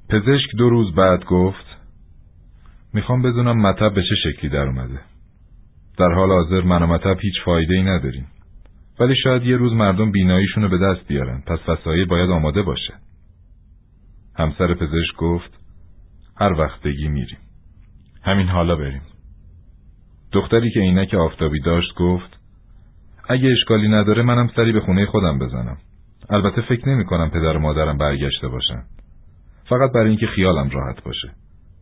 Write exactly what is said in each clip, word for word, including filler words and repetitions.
پزشک دو روز بعد گفت میخوام بدونم مطب به چه شکلی در اومده. در حال حاضر من و مطب هیچ فایده‌ای نداریم. ولی شاید یه روز مردم بیناییشون رو به دست بیارن، پس وسایل باید آماده باشه. همسر پزشک گفت هر وقت بگی میریم. همین حالا بریم. دختری که عینک آفتابی داشت گفت اگه اشکالی نداره منم سری به خونه خودم بزنم. البته فکر نمی کنم پدر و مادرم برگشته باشن. فقط برای اینکه خیالم راحت باشه.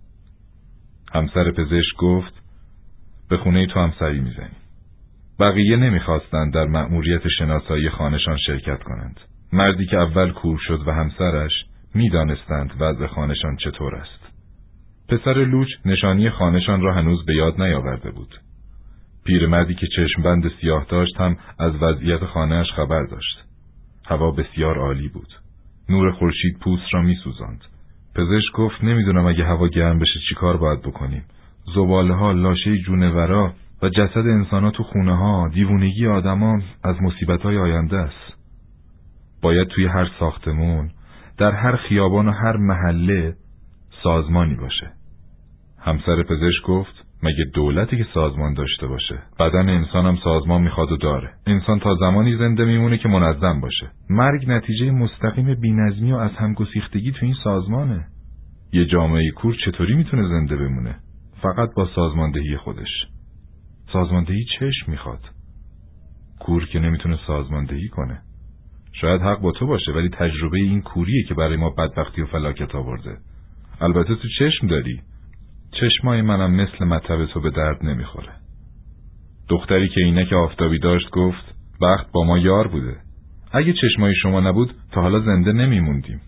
همسر پزشک گفت به خونه تو هم سری میزنیم. بقیه نمیخواستند در مأموریت شناسایی خانه‌شان شرکت کنند. مردی که اول کور شد و همسرش میدانستند وضع خانه‌شان چطور است. پسر لوچ نشانی خانه‌شان را هنوز به یاد نیاورده بود. پیرمردی که چشمبند سیاه داشت هم از وضعیت خانه‌اش خبر داشت. هوا بسیار عالی بود. نور خورشید پوست را می‌سوزاند. پزشک گفت نمیدونم اگه هوا گرم بشه چی کار باید بکنیم. زباله‌ها، لاشه جونورا و جسد انسان‌ها تو خونه‌ها، دیوونگی آدم‌ها از مصیبت‌های آینده است. باید توی هر ساختمون، در هر خیابان و هر محله سازمانی باشه. همسر پزشک گفت مگه دولتی که سازمان داشته باشه؟ بدن انسان هم سازمان میخواد و داره. انسان تا زمانی زنده میمونه که منظم باشه. مرگ نتیجه مستقیم بی‌نظمی و از هم گسیختگی تو این سازمانه. یه جامعه کور چطوری میتونه زنده بمونه؟ فقط با سازماندهی خودش. سازماندهی چشم میخواد. کور که نمیتونه سازماندهی کنه. شاید حق با تو باشه، ولی تجربه این کوریه که برای ما بدبختی و فلاکت آورده. البته تو چشم داری. چشمای منم مثل مطب تو به درد نمیخوره. دختری که عینک آفتابی داشت گفت بخت با ما یار بوده. اگه چشمای شما نبود تا حالا زنده نمیموندیم.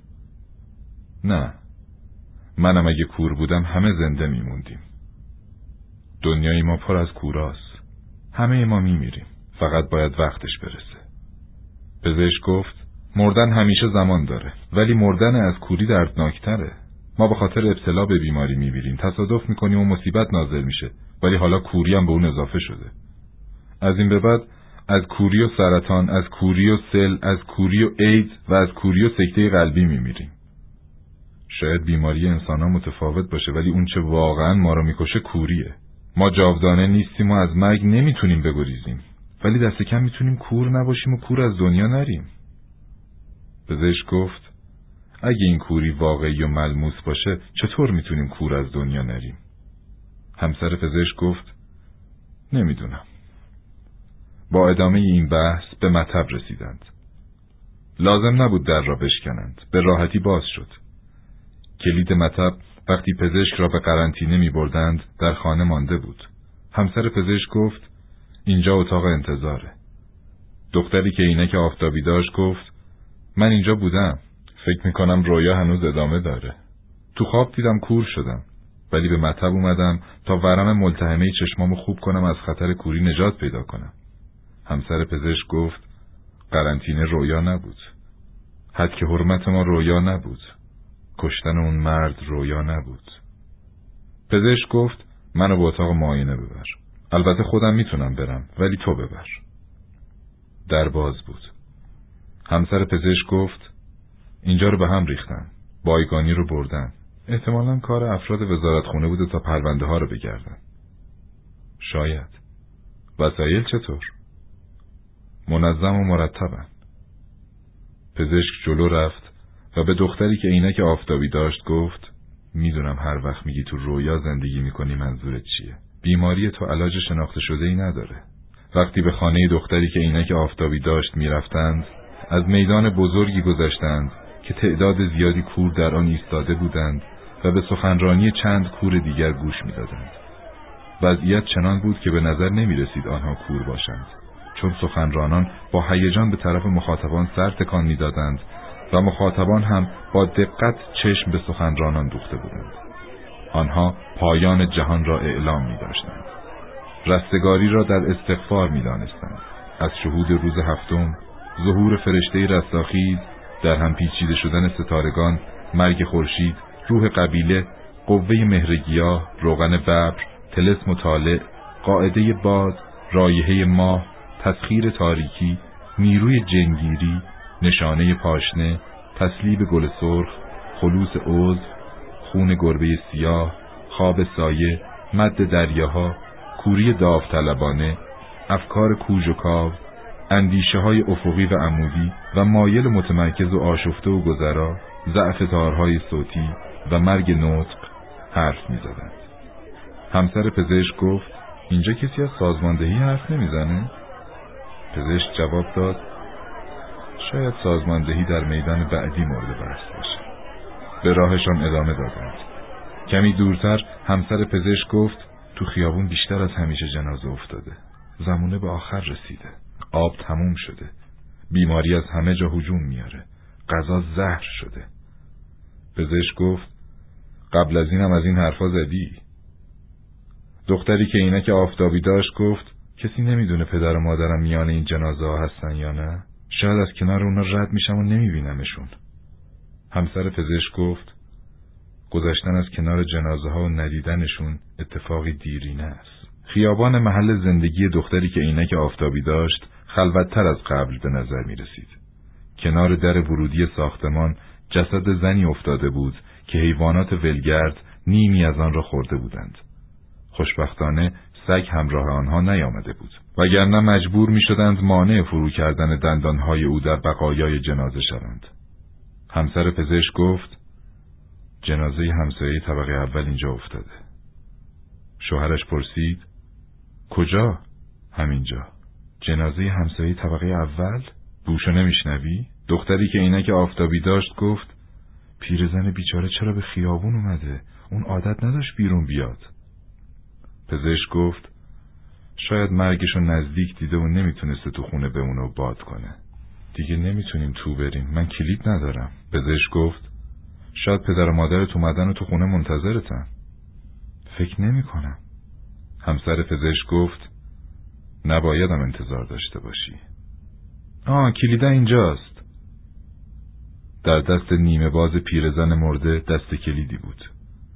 نه، منم اگه کور بودم همه زنده میموندیم. دنیای ما پر از کوراست. همه ما میمیریم. فقط باید وقتش برسه. پزشک گفت مردن همیشه زمان داره، ولی مردن از کوری دردناکتره. ما به خاطر ابتلا به بیماری میمیریم، تصادف میکنیم و مصیبت نازل میشه، ولی حالا کوری هم به اون اضافه شده. از این به بعد از کوری و سرطان، از کوری و سل، از کوری و ایدز و از کوری و سکته قلبی میمیریم. شاید بیماری انسان ها متفاوت باشه، ولی اون چه واقعا ما رو میکشه کوریه. ما جاودانه نیستیم و از مرگ نمیتونیم بگریزیم، ولی دست کم میتونیم کور نباشیم و کور از دنیا نریم. پزشک گفت اگه این کوری واقعی و ملموس باشه چطور میتونیم کور از دنیا نریم؟ همسر پزشک گفت نمیدونم. با ادامه این بحث به مطب رسیدند. لازم نبود در را بشکنند، به راحتی باز شد. کلید مطب وقتی پزشک را به قرنطینه می بردند در خانه مانده بود. همسر پزشک گفت اینجا اتاق انتظاره. دختری که عینک آفتابی داشت گفت من اینجا بودم. فکر میکنم رویا هنوز ادامه داره. تو خواب دیدم کور شدم، ولی به مطب اومدم تا ورم ملتهمه چشمامو خوب کنم از خطر کوری نجات پیدا کنم. همسر پزشک گفت قرنطینه رویا نبود. حد که حرمت ما رویا نبود. کشتن اون مرد رویا نبود. پزشک گفت منو به اتاق معاینه ببر. البته خودم میتونم برم، ولی تو ببر. در باز بود. همسر پزشک گفت اینجا رو به هم ریختن. بایگانی رو بردن. احتمالاً کار افراد وزارتخونه بوده تا پرونده ها رو بگردن. شاید. وسایل چطور؟ منظم و مرتبن. پزشک جلو رفت و به دختری که عینک آفتابی داشت گفت میدونم هر وقت میگی تو رویا زندگی میکنی منظورت چیه. بیماری تو علاج شناخته شده ای نداره. وقتی به خانه دختری که عینک آفتابی داشت میرفتند، از میدان بزرگی گذشتند که تعداد زیادی کور در آن ایستاده بودند و به سخنرانی چند کور دیگر گوش میدادند. وضعیت چنان بود که به نظر نمی رسید آنها کور باشند، چون سخنرانان با هیجان به طرف مخاطبان سر تکان میدادند و مخاطبان هم با دقت چشم به سخنرانان دوخته بودند. آنها پایان جهان را اعلام می داشتند. رستگاری را در استغفار می دانستند. از شهود روز هفتم، ظهور فرشته رستاخیز، در هم پیچیده شدن ستارگان، مرگ خورشید، روح قبیله، قوه مهرگیاه، روغن ببر، طلسم و طالع، قاعده باد، رایحه ماه، تسخیر تاریکی، نیروی جنگیری، نشانه پاشنه، تسلیب گل سرخ، خلوص عضو، خون گربه سیاه، خواب سایه، مد دریاها، کوری داوطلبانه، افکار کوژ و کاو، اندیشه های افقی و عمودی و مایل متمرکز و آشفته و گذرا، ضعف تارهای صوتی و مرگ نطق حرف می زدند. همسر پزشک گفت اینجا کسی از سازماندهی حرف نمی زنه؟ پزشک جواب داد شاید سازماندهی در میدان بعدی مورد بحث باشه. به راهشان ادامه دادند. کمی دورتر همسر پزشک گفت تو خیابون بیشتر از همیشه جنازه افتاده. زمونه به آخر رسیده. آب تموم شده. بیماری از همه جا هجوم میاره. غذا زهر شده. پزشک گفت قبل از اینم از این حرفا زدی؟ دختری که عینک آفتابی داشت گفت کسی نمیدونه پدر و مادرم میان این جنازه ها هستن یا نه؟ شاید از کنار اونا رد میشم و نمیبینمشون. همسر پزشک گفت گذشتن از کنار جنازه ها و ندیدنشون اتفاقی دیرینه است. خیابان محل زندگی دختری که عینک آفتابی داشت خلوت‌تر از قبل به نظر می رسید. کنار در ورودی ساختمان جسد زنی افتاده بود که حیوانات ولگرد نیمی از آن را خورده بودند. خوشبختانه سگ همراه آنها نیامده بود، وگرنه مجبور می شدند مانع فرو کردن دندانهای او در بقایای جنازه شوند. همسر پزشک گفت جنازه همسایه طبقه اول اینجا افتاده. شوهرش پرسید کجا؟ همینجا. جنازه همسایه طبقه اول؟ بوشو نمیشنوی؟ دختری که عینک آفتابی داشت گفت پیرزن بیچاره چرا به خیابون اومده؟ اون عادت نداشت بیرون بیاد. پزشک گفت شاید مرگشو نزدیک دیده و نمیتونسته تو خونه بمونه و باد کنه. دیگه نمیتونیم تو بریم، من کلید ندارم. پزشک گفت شاید پدر و مادرت اومدن و تو خونه منتظرتن. فکر نمی کنم. همسر پزشک گفت نبایدم انتظار داشته باشی. آه کلیده اینجاست. در دست نیمه باز پیرزن مرده دست کلیدی بود.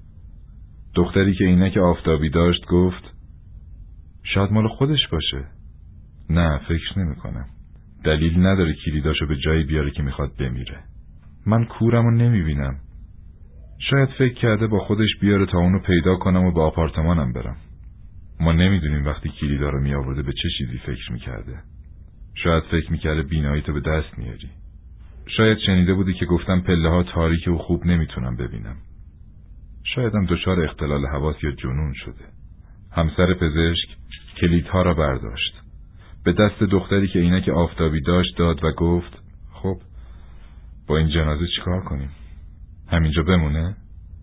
دختری که عینک آفتابی داشت گفت شاید مال خودش باشه. نه فکر نمی کنم. دلیل نداره کلیداشو به جایی بیاره که میخواد بمیره. من کورمو نمی بینم. شاید فکر کرده با خودش بیاره تا اونو پیدا کنم و به آپارتمانم برم. ما نمیدونیم وقتی کلیدا رو می آورده به چه چیزی فکر میکرده. شاید فکر میکرده بیناییتو به دست میاری. شاید شنیده بودی که گفتم پله ها تاریکه و خوب نمیتونم ببینم. شایدم دچار اختلال حواس یا جنون شده. همسر پزشک کلیدها را برداشت. به دست دختری که عینک آفتابی داشت داد و گفت خب با این جنازه چیکار کنیم؟ همینجا بمونه؟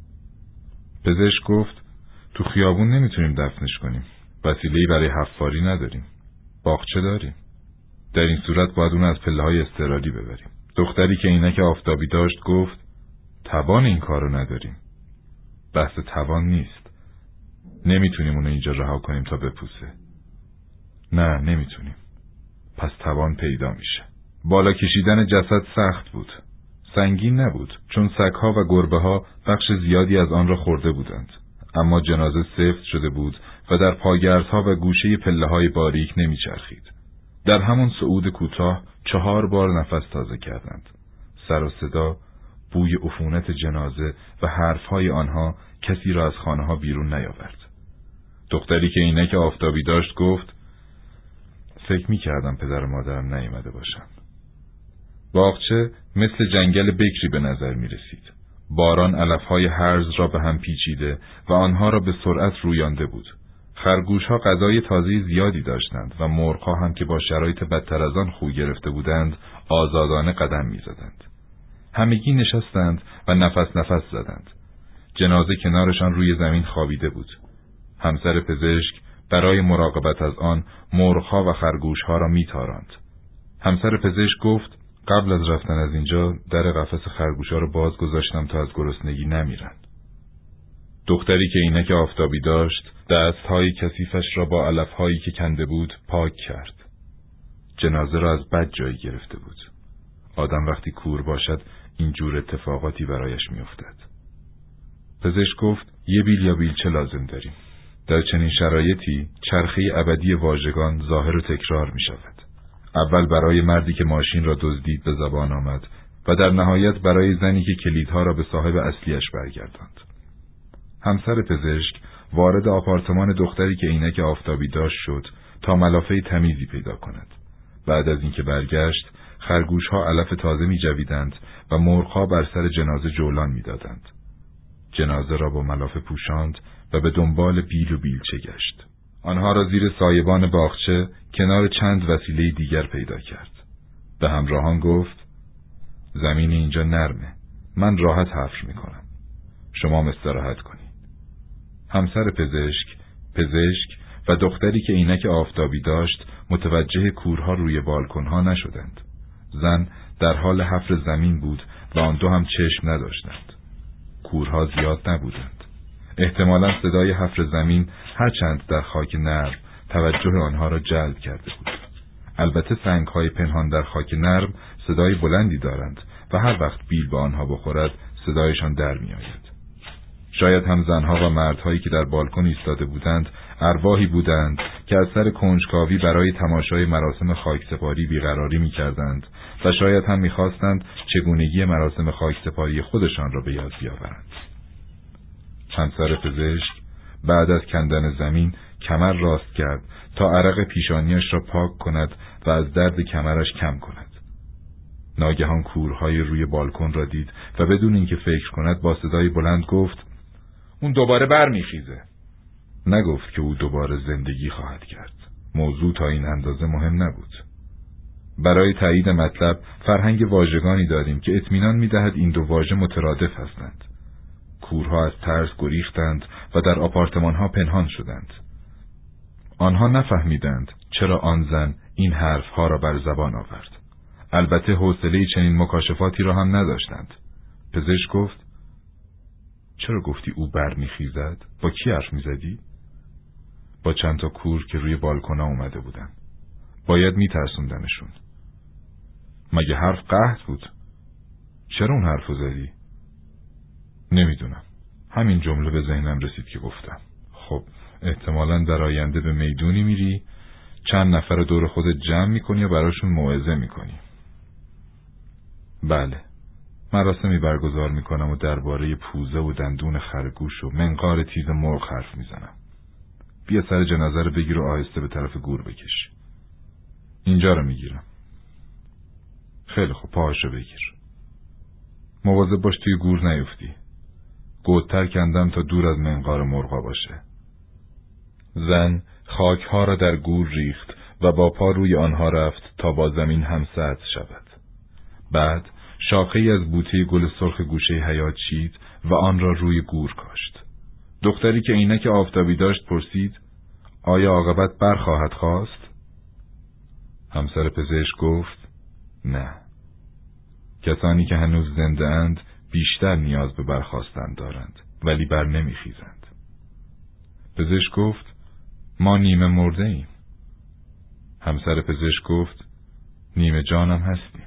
پزشک گفت تو خیابون نمیتونیم دفنش کنیم. وسیله‌ای برای حفاری نداریم. باغچه داریم. در این صورت باید اون از پله‌های اضطراری ببریم. دختری که عینک آفتابی داشت گفت توان این کارو نداریم. بحث توان نیست. نمیتونیم اونو اینجا رها کنیم تا بپوسه. نه نمیتونیم. پس توان پیدا میشه. بالا کشیدن جسد سخت بود. سنگین نبود چون سگ‌ها و گربه‌ها بخش زیادی از آن را خورده بودند. اما جنازه سفت شده بود و در پاگردها و گوشه پله‌های باریک نمیچرخید. در همون صعود کوتاه چهار بار نفس تازه کردند. سر و صدا، بوی عفونت جنازه و حرفهای آنها کسی را از خانه‌ها بیرون نیاورد. دختری که عینک آفتابی داشت گفت فکر می‌کردم پدر و مادرم نیامده باشن. باغچه مثل جنگل بکری به نظر می رسید. باران علفهای هرز را به هم پیچیده و آنها را به سرعت رویانده بود. خرگوش‌ها غذای تازه زیادی داشتند و مرغ‌ها هم که با شرایط بدتر از آن خو گرفته بودند آزادانه قدم می‌زدند. همگی نشستند و نفس نفس زدند. جنازه کنارشان روی زمین خوابیده بود. همسر پزشک برای مراقبت از آن مرغ‌ها و خرگوش‌ها را می‌تاراند. همسر پزشک گفت قبل از رفتن از اینجا در قفس خرگوش‌ها رو باز گذاشتم تا از گرسنگی نمیرن. دختری که عینک آفتابی داشت دست‌های کثیفش را با علف‌هایی که کنده بود پاک کرد. جنازه را از بد جایی گرفته بود. آدم وقتی کور باشد اینجور اتفاقاتی برایش میافتد. پزشک گفت یه بیل یا بیلچه لازم داریم. در چنین شرایطی چرخه ابدی واژگان ظاهر و تکرار می شود. اول برای مردی که ماشین را دزدید به زبان آمد و در نهایت برای زنی که کلیدها را به صاحب اصلیش برگرداند. همسر پزشک وارد آپارتمان دختری که عینک آفتابی داشت شد تا ملافه تمیزی پیدا کند. بعد از اینکه برگشت، خرگوش‌ها علف تازه می‌جویدند و مرغ‌ها بر سر جنازه جولان می‌دادند. جنازه را با ملافه پوشاند و به دنبال بیل و بیلچه گشت. آنها را زیر سایبان باغچه کنار چند وسیله دیگر پیدا کرد. به همراهان گفت: زمین اینجا نرمه. من راحت حفر می‌کنم. شما استراحت کنید. همسر پزشک، پزشک و دختری که عینک آفتابی داشت متوجه کورها روی بالکن‌ها نشدند. زن در حال حفر زمین بود و آن دو هم چشم نداشتند. کورها زیاد نبودند. احتمالاً صدای حفر زمین هرچند در خاک نرم توجه آنها را جلب کرده بود. البته سنگ‌های پنهان در خاک نرم صدای بلندی دارند و هر وقت بیل به آنها بخورد صدایشان در می‌آید. شاید هم زنها و مردهایی که در بالکن ایستاده بودند ارواحی بودند که از سر کنجکاوی برای تماشای مراسم خاکسپاری بیقراری می‌کردند و شاید هم می‌خواستند چگونگی مراسم خاکسپاری خودشان را به یاد بیاورند. همسر پزشک بعد از کندن زمین کمر راست کرد تا عرق پیشانیش را پاک کند و از درد کمرش کم کند. ناگهان کورهای روی بالکن را دید و بدون اینکه فکر کند با صدای بلند گفت: اون دوباره برمیخیزه. نگفت که او دوباره زندگی خواهد کرد. موضوع تا این اندازه مهم نبود. برای تایید مطلب فرهنگ واژگانی داریم که اطمینان می‌دهد این دو واژه مترادف هستند. کورها از ترس گریختند و در آپارتمان‌ها پنهان شدند. آنها نفهمیدند چرا آن زن این حرف‌ها را بر زبان آورد. البته حوصله چنین مکاشفاتی را هم نداشتند. پزشک گفت: چرا گفتی او بر میخیزد؟ با کی حرف میزدی؟ با چند تا کور که روی بالکن اومده بودن. باید میترسوندنشون. مگه حرف قحط بود؟ چرا اون حرفو زدی؟ نمیدونم. همین جمله به ذهنم رسید که گفتم. خب احتمالاً در آینده به میدونی میری، چند نفر دور خودت جمع میکنی و براشون موعظه میکنی. بله. مراسمی برگزار میکنم و درباره پوزه و دندون خرگوش و منقار تیز مرغ حرف میزنم. بیا سر جنازه رو بگیر و آهسته به طرف گور بکش. اینجا رو میگیرم. خیلی خوب، پاهاشو بگیر. مواظب باش توی گور نیفتی. گودتر کندم تا دور از منقار مرغا باشه. زن خاکها را در گور ریخت و با پا روی آنها رفت تا با زمین هم سطح شود. بعد شاخه‌ای از بوته گل سرخ گوشه حیاط چید و آن را روی گور کاشت. دختری که عینک آفتابی داشت پرسید: آیا عاقبت برخواهد خواست؟ همسر پزشک گفت: نه. کسانی که هنوز زنده اند بیشتر نیاز به برخاستن دارند ولی بر نمیخیزند. پزشک گفت: ما نیمه مرده ایم. همسر پزشک گفت: نیمه جانم هستیم.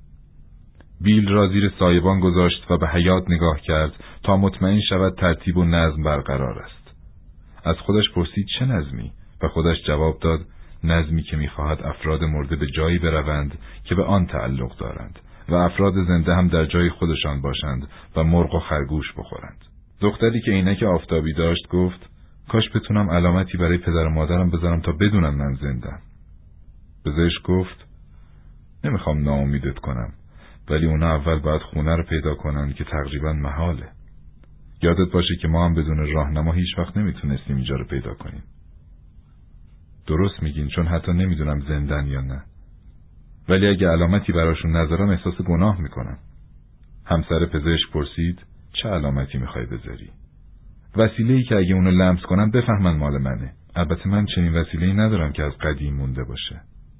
بیل را زیر سایبان گذاشت و به حیاط نگاه کرد تا مطمئن شود ترتیب و نظم برقرار است. از خودش پرسید چه نظمی و خودش جواب داد: نظمی که می‌خواهد افراد مرده به جایی بروند که به آن تعلق دارند و افراد زنده هم در جای خودشان باشند و مرغ و خرگوش بخورند. دختری که عینک آفتابی داشت گفت: کاش بتونم علامتی برای پدر و مادرم بذارم تا بدونن من زنده‌ام. پزشک گفت: نمیخوام ناامیدت کنم، ولی اونا اول باید خونه رو پیدا کنن که تقریبا محاله. یادت باشه که ما هم بدون راهنما هیچ وقت نمیتونستیم اینجا رو پیدا کنیم. درست میگین، چون حتی نمیدونم زندن یا نه. ولی اگه علامتی براشون نذارم احساس گناه میکنم. همسر پزشک پرسید: چه علامتی میخوای بذاری؟ وسیله‌ای که اگه اونو لمس کنن بفهمن مال منه. البته من چنین وسیله‌ای ندارم که از قدیم مونده باشه.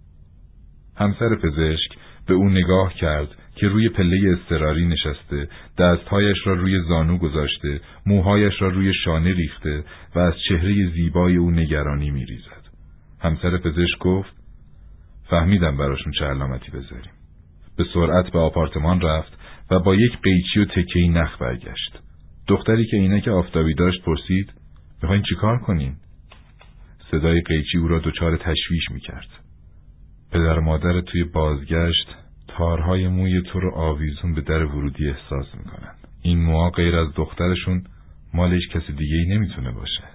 همسر پزشک به او نگاه کرد که روی پله اضطراری نشسته، دستهایش را روی زانو گذاشته، موهایش را روی شانه ریخته و از چهره زیبای او نگرانی می‌ریزد. همسر پزشک گفت: فهمیدم براشون چه علامتی بذاریم. به سرعت به آپارتمان رفت و با یک قیچی و تکه‌ای نخ برگشت. دختری که عینک آفتابی داشت پرسید: می‌خواین چیکار کنین؟ صدای قیچی او را دچار تشویش می‌کرد. پدر و مادر توی بازگشت تارهای موی تو رو آویزون به در ورودی احساس میکنن. این موها غیر از دخترشون مال هیچ کسی دیگه ای نمیتونه باشه.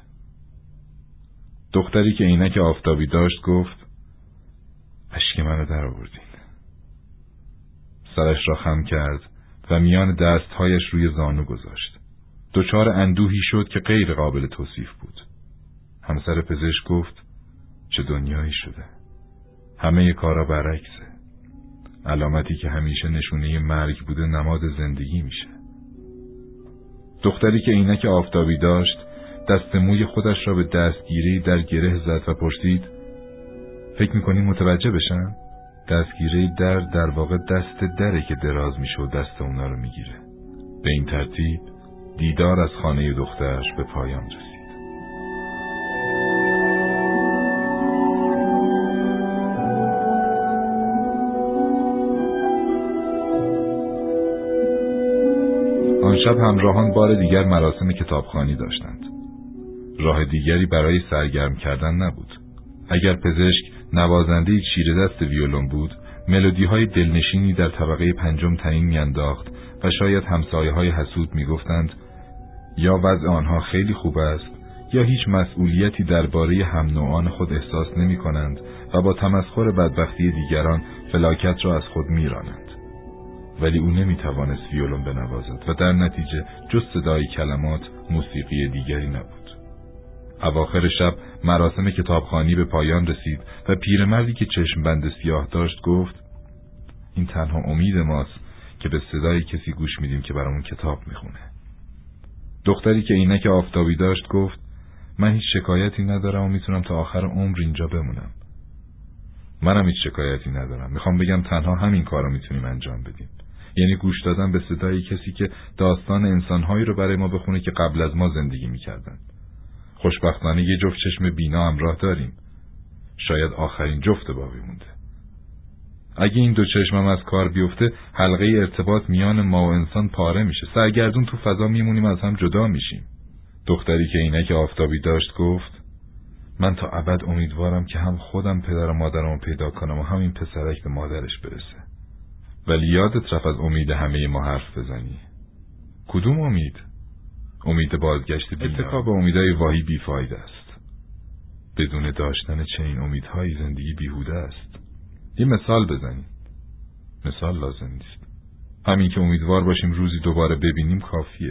دختری که عینک آفتابی داشت گفت اشک منو در آوردین. سرش را خم کرد و میان دستهایش روی زانو گذاشت. دچار اندوهی شد که غیر قابل توصیف بود. همسر پزشک گفت چه دنیایی شده. همه کارا برعکسه. علامتی که همیشه نشونه مرگ بوده نماد زندگی میشه. دختری که عینک آفتابی داشت دست موی خودش را به دستگیره در گره زد و پرسید فکر میکنی متوجه بشن؟ دستگیره در در واقع دست دره که دراز میشه و دست اونا رو میگیره. به این ترتیب دیدار از خانه دخترش به پایان رسید. آن شب همراهان بار دیگر مراسم کتابخوانی داشتند. راه دیگری برای سرگرم کردن نبود. اگر پزشک نوازنده چیره دست ویولون بود، ملودی‌های دلنشینی در طبقه پنجم تعیین می‌انداخت و شاید همسایه‌های حسود می‌گفتند یا وضع آنها خیلی خوب است یا هیچ مسئولیتی درباره هم نوعان خود احساس نمی‌کنند و با تمسخر بدبختی دیگران فلاکت را از خود می‌رانند. ولی او نمی‌توانست ویولون بنوازد و در نتیجه جز صدای کلمات موسیقی دیگری نبود. اواخر شب مراسم کتابخوانی به پایان رسید و پیرمردی که چشم بند سیاه داشت گفت این تنها امید ماست که به صدای کسی گوش میدیم که برامون کتاب میخونه. دختری که عینک آفتابی داشت گفت من هیچ شکایتی ندارم و میتونم تا آخر عمر اینجا بمونم. منم هیچ شکایتی ندارم. میخوام بگم تنها همین کارو میتونیم انجام بدیم. یعنی گوش دادن به صدای کسی که داستان انسانهایی رو برای ما بخونه که قبل از ما زندگی میکردن. خوشبختانه یه جفت چشم بینا همراه داریم. شاید آخرین جفت باقی مونده. اگه این دو چشمم از کار بیفته حلقه ارتباط میان ما و انسان پاره میشه. سرگردون تو فضا میمونیم از هم جدا میشیم. دختری که عینک آفتابی داشت گفت من تا ابد امیدوارم که هم خودم پدر و مادرمو پیدا کنم و همین پسرک به مادرش برسه. ولی یادت رفت از امید همه ما حرف بزنی. کدوم امید؟ امید بازگشت بینا. اتفاق به امیدهای واهی بیفایده است. بدون داشتن چنین امیدهایی زندگی بیهوده است. یه مثال بزنیم. مثال لازم نیست. همین که امیدوار باشیم روزی دوباره ببینیم کافیه.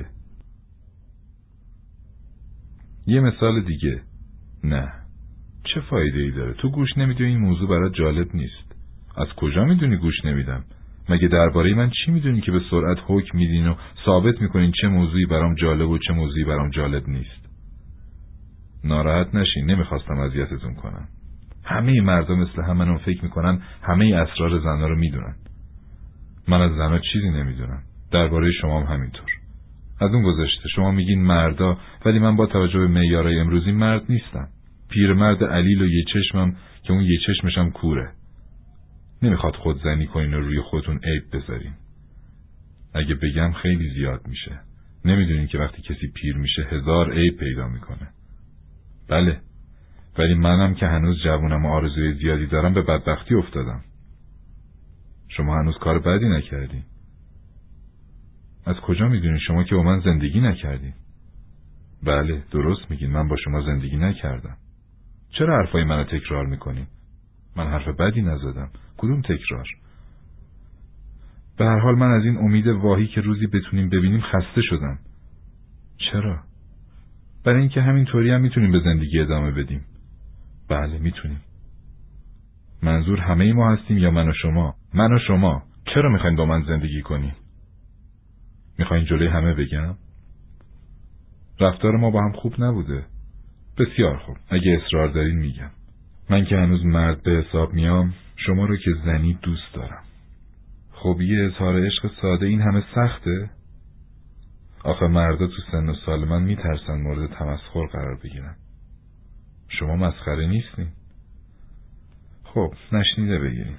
یه مثال دیگه. نه. چه فایده ای داره؟ تو گوش نمیدی و این موضوع برات جالب نیست. از کجا میدونی گوش نمیدم؟ مگه درباره من چی میدونین که به سرعت حکم میدین و ثابت میکنین چه موضوعی برام جالب و چه موضوعی برام جالب نیست؟ ناراحت نشین، نمیخواستم اذیتتون کنم. همه مردم مثل همونم فکر میکنن همه اسرار زنا رو میدونن. من از زنا چیزی نمیدونم. درباره شما هم همینطور. از اون گذشته شما میگین مردا، ولی من با توجه به معیارهای امروزی مرد نیستم. پیرمرد علیل و یه چشمم که اون یه چشمشم کوره. نمیخواد خودزنی کنین و روی خودتون عیب بذارین. اگه بگم خیلی زیاد میشه. نمیدونین که وقتی کسی پیر میشه هزار عیب پیدا میکنه. بله، ولی منم که هنوز جوونم و آرزوی زیادی دارم به بدبختی افتادم. شما هنوز کار بدی نکردین. از کجا میدونین شما که با من زندگی نکردین؟ بله، درست میگین، من با شما زندگی نکردم. چرا حرفای منو تکرار میکنین؟ من حرف بدی نزدم. کدوم تکرار؟ به هر حال من از این امید واهی که روزی بتونیم ببینیم خسته شدم. چرا؟ برای اینکه همینطوری هم میتونیم به زندگی ادامه بدیم. بله میتونیم. منظور همه ما هستیم یا من و شما؟ من و شما. چرا میخواین با من زندگی کنیم؟ میخواین جلوی همه بگم؟ رفتار ما با هم خوب نبوده. بسیار خوب، اگه اصرار دارین میگم. من که هنوز مرد به حساب میام، شما رو که زنی دوست دارم. خب یه اظهار عشق ساده این همه سخته؟ آخه مردا تو سن و سال من میترسن مورد تمسخر قرار بگیرن. شما مسخره نیستین؟ خب نشنیده بگیریم.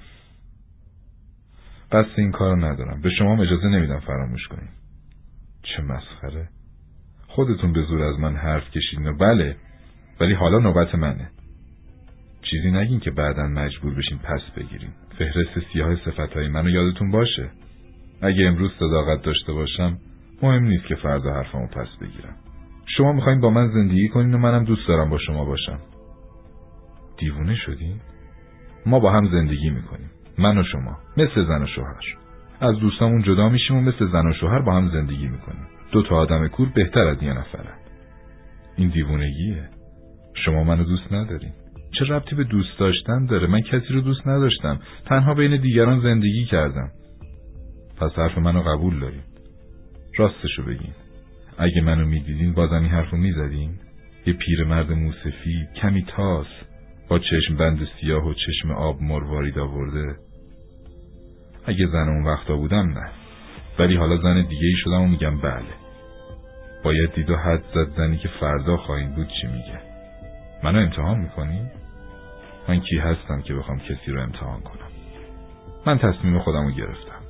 قصد این کارو ندارم. به شما اجازه نمیدم فراموش کنین. چه مسخره؟ خودتون به زور از من حرف کشیدین و بله، ولی حالا نوبت منه. چیزی نگین که بعداً مجبور بشین پس بگیرین. فهرست سیاه صفتهای منو یادتون باشه. اگه امروز صداقت داشته باشم مهم نیست که فردا حرفمو پس بگیرم، شما میخواین با من زندگی کنین و منم دوست دارم با شما باشم. دیوونه شدین؟ ما با هم زندگی میکنیم، من و شما، مثل زن و شوهر. از دوستامون جدا میشیم و مثل زن و شوهر با هم زندگی میکنیم. دو تا آدم کور بهتر از یه نفرن. این دیوونگیه. شما منو دوست ندارین. چه ربطی به دوست داشتن داره؟ من کسی رو دوست نداشتم، تنها بین دیگران زندگی کردم. پس حرف منو قبول دارین؟ راستشو بگین. اگه منو میدیدین بازم این حرفو میزدین؟ یه پیرمرد موسفید، کمی تاس، با چشم بند سیاه و چشم آب مروارید آورده. اگه زن اون وقتا بودم نه، ولی حالا زن دیگه ای شدم و میگم بله. باید دید و حد زد زنی که فردا خواهیم بود چی میگه. منو امتحان میکنی؟ من کی هستم که بخوام کسی رو امتحان کنم؟ من تصمیم خودم رو گرفتم.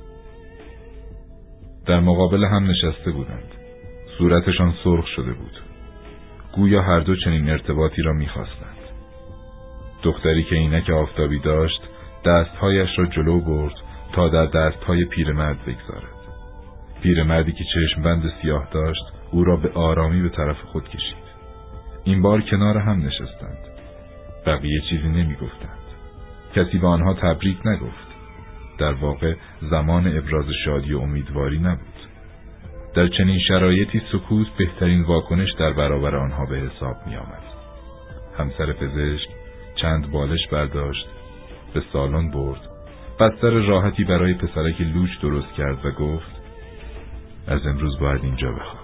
در مقابل هم نشسته بودند. صورتشان سرخ شده بود. گویا هر دو چنین ارتباطی را میخواستند. دختری که عینک آفتابی داشت دستهایش را جلو برد تا در دستهای پیرمرد بگذارد. پیرمردی که چشم بند سیاه داشت او را به آرامی به طرف خود کشید. این بار کنار هم نشستند. بقیه چیزی نمی گفتند. کسی به آنها تبریک نگفت. در واقع زمان ابراز شادی و امیدواری نبود. در چنین شرایطی سکوت بهترین واکنش در برابر آنها به حساب می آمد. همسر پزشک چند بالش برداشت، به سالن برد، بستر راحتی برای پسرک لوچ درست کرد و گفت از امروز باید اینجا بخوابی.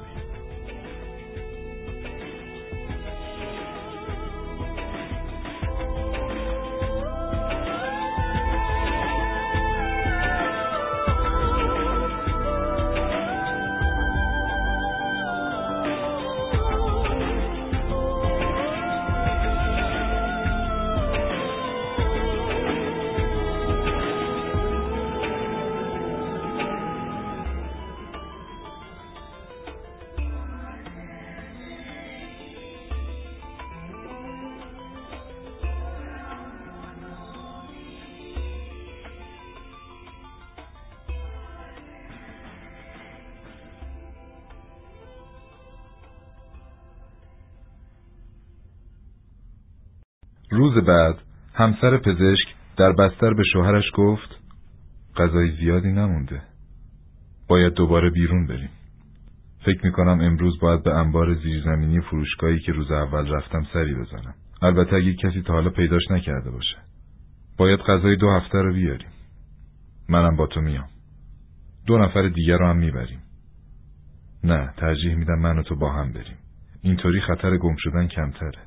روز بعد همسر پزشک در بستر به شوهرش گفت غذای زیادی نمونده، باید دوباره بیرون بریم. فکر میکنم امروز باید به انبار زیرزمینی فروشگاهی که روز اول رفتم سری بزنم. البته اگه کسی تا حالا پیداش نکرده باشه. باید غذای دو هفته رو بیاریم. منم با تو میام. دو نفر دیگر رو هم میبریم. نه، ترجیح میدم من و تو با هم بریم. اینطوری خطر گم شدن کمتره.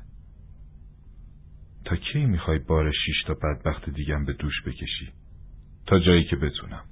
تا کی میخوای بار شیش تا بدبخت دیگم به دوش بکشی؟ تا جایی که بتونم.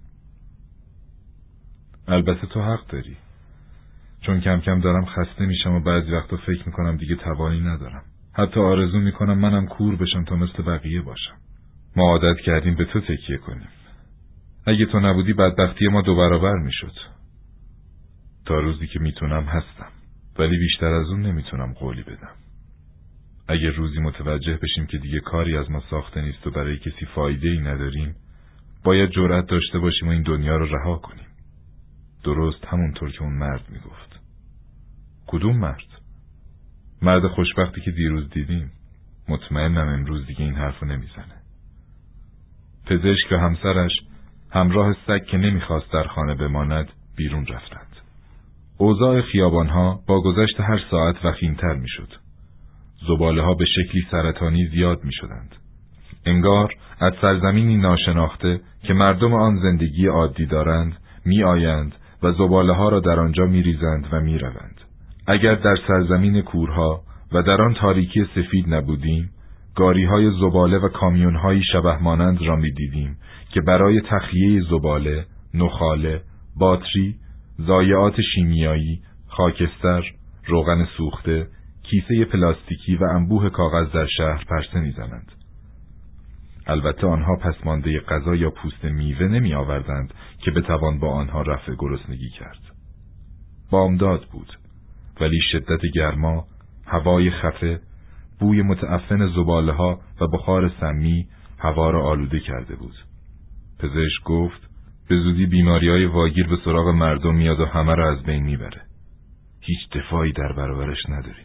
البته تو حق داری، چون کم کم دارم خسته میشم و بعضی وقتا فکر میکنم دیگه توانی ندارم. حتی آرزو میکنم منم کور بشم تا مثل بقیه باشم. ما عادت کردیم به تو تکیه کنیم. اگه تو نبودی بدبختی ما دو برابر میشد. تا روزی که میتونم هستم، ولی بیشتر از اون نمیتونم قولی بدم. اگه روزی متوجه بشیم که دیگه کاری از ما ساخته نیست و برای کسی فایده ای نداریم، باید جرأت داشته باشیم و این دنیا رو رها کنیم. درست همونطور که اون مرد میگفت. کدوم مرد؟ مرد خوشبختی که دیروز دیدیم. مطمئنم امروز دیگه این حرفو نمیزنه. پزشک و همسرش همراه سگ که نمیخواست در خانه بماند بیرون رفتند. اوضاع خیابانها با گذشت هر ساعت وخیم‌تر میشد. زباله ها به شکلی سرطانی زیاد می شدند. انگار از سرزمینی ناشناخته که مردم آن زندگی عادی دارند می آیند و زباله ها را در آنجا می ریزند و می روند. اگر در سرزمین کورها و در آن تاریکی سفید نبودیم، گاری های زباله و کامیون های شبح مانند را می دیدیم که برای تخلیه زباله، نخاله، باتری، ضایعات شیمیایی، خاکستر، روغن سوخته، کیسه پلاستیکی و انبوه کاغذ در شهر پرسه می‌زنند. البته آنها پسمانده غذا یا پوست میوه نمی آوردند که بتوان با آنها رفع گرسنگی کرد. بامداد بود، ولی شدت گرما، هوای خفه، بوی متعفن زباله‌ها و بخار سمی هوا را آلوده کرده بود. پزشک گفت به زودی بیماری‌های واگیر به سراغ مردم میاد و همه را از بین میبره. هیچ دفاعی در برابرش نداریم.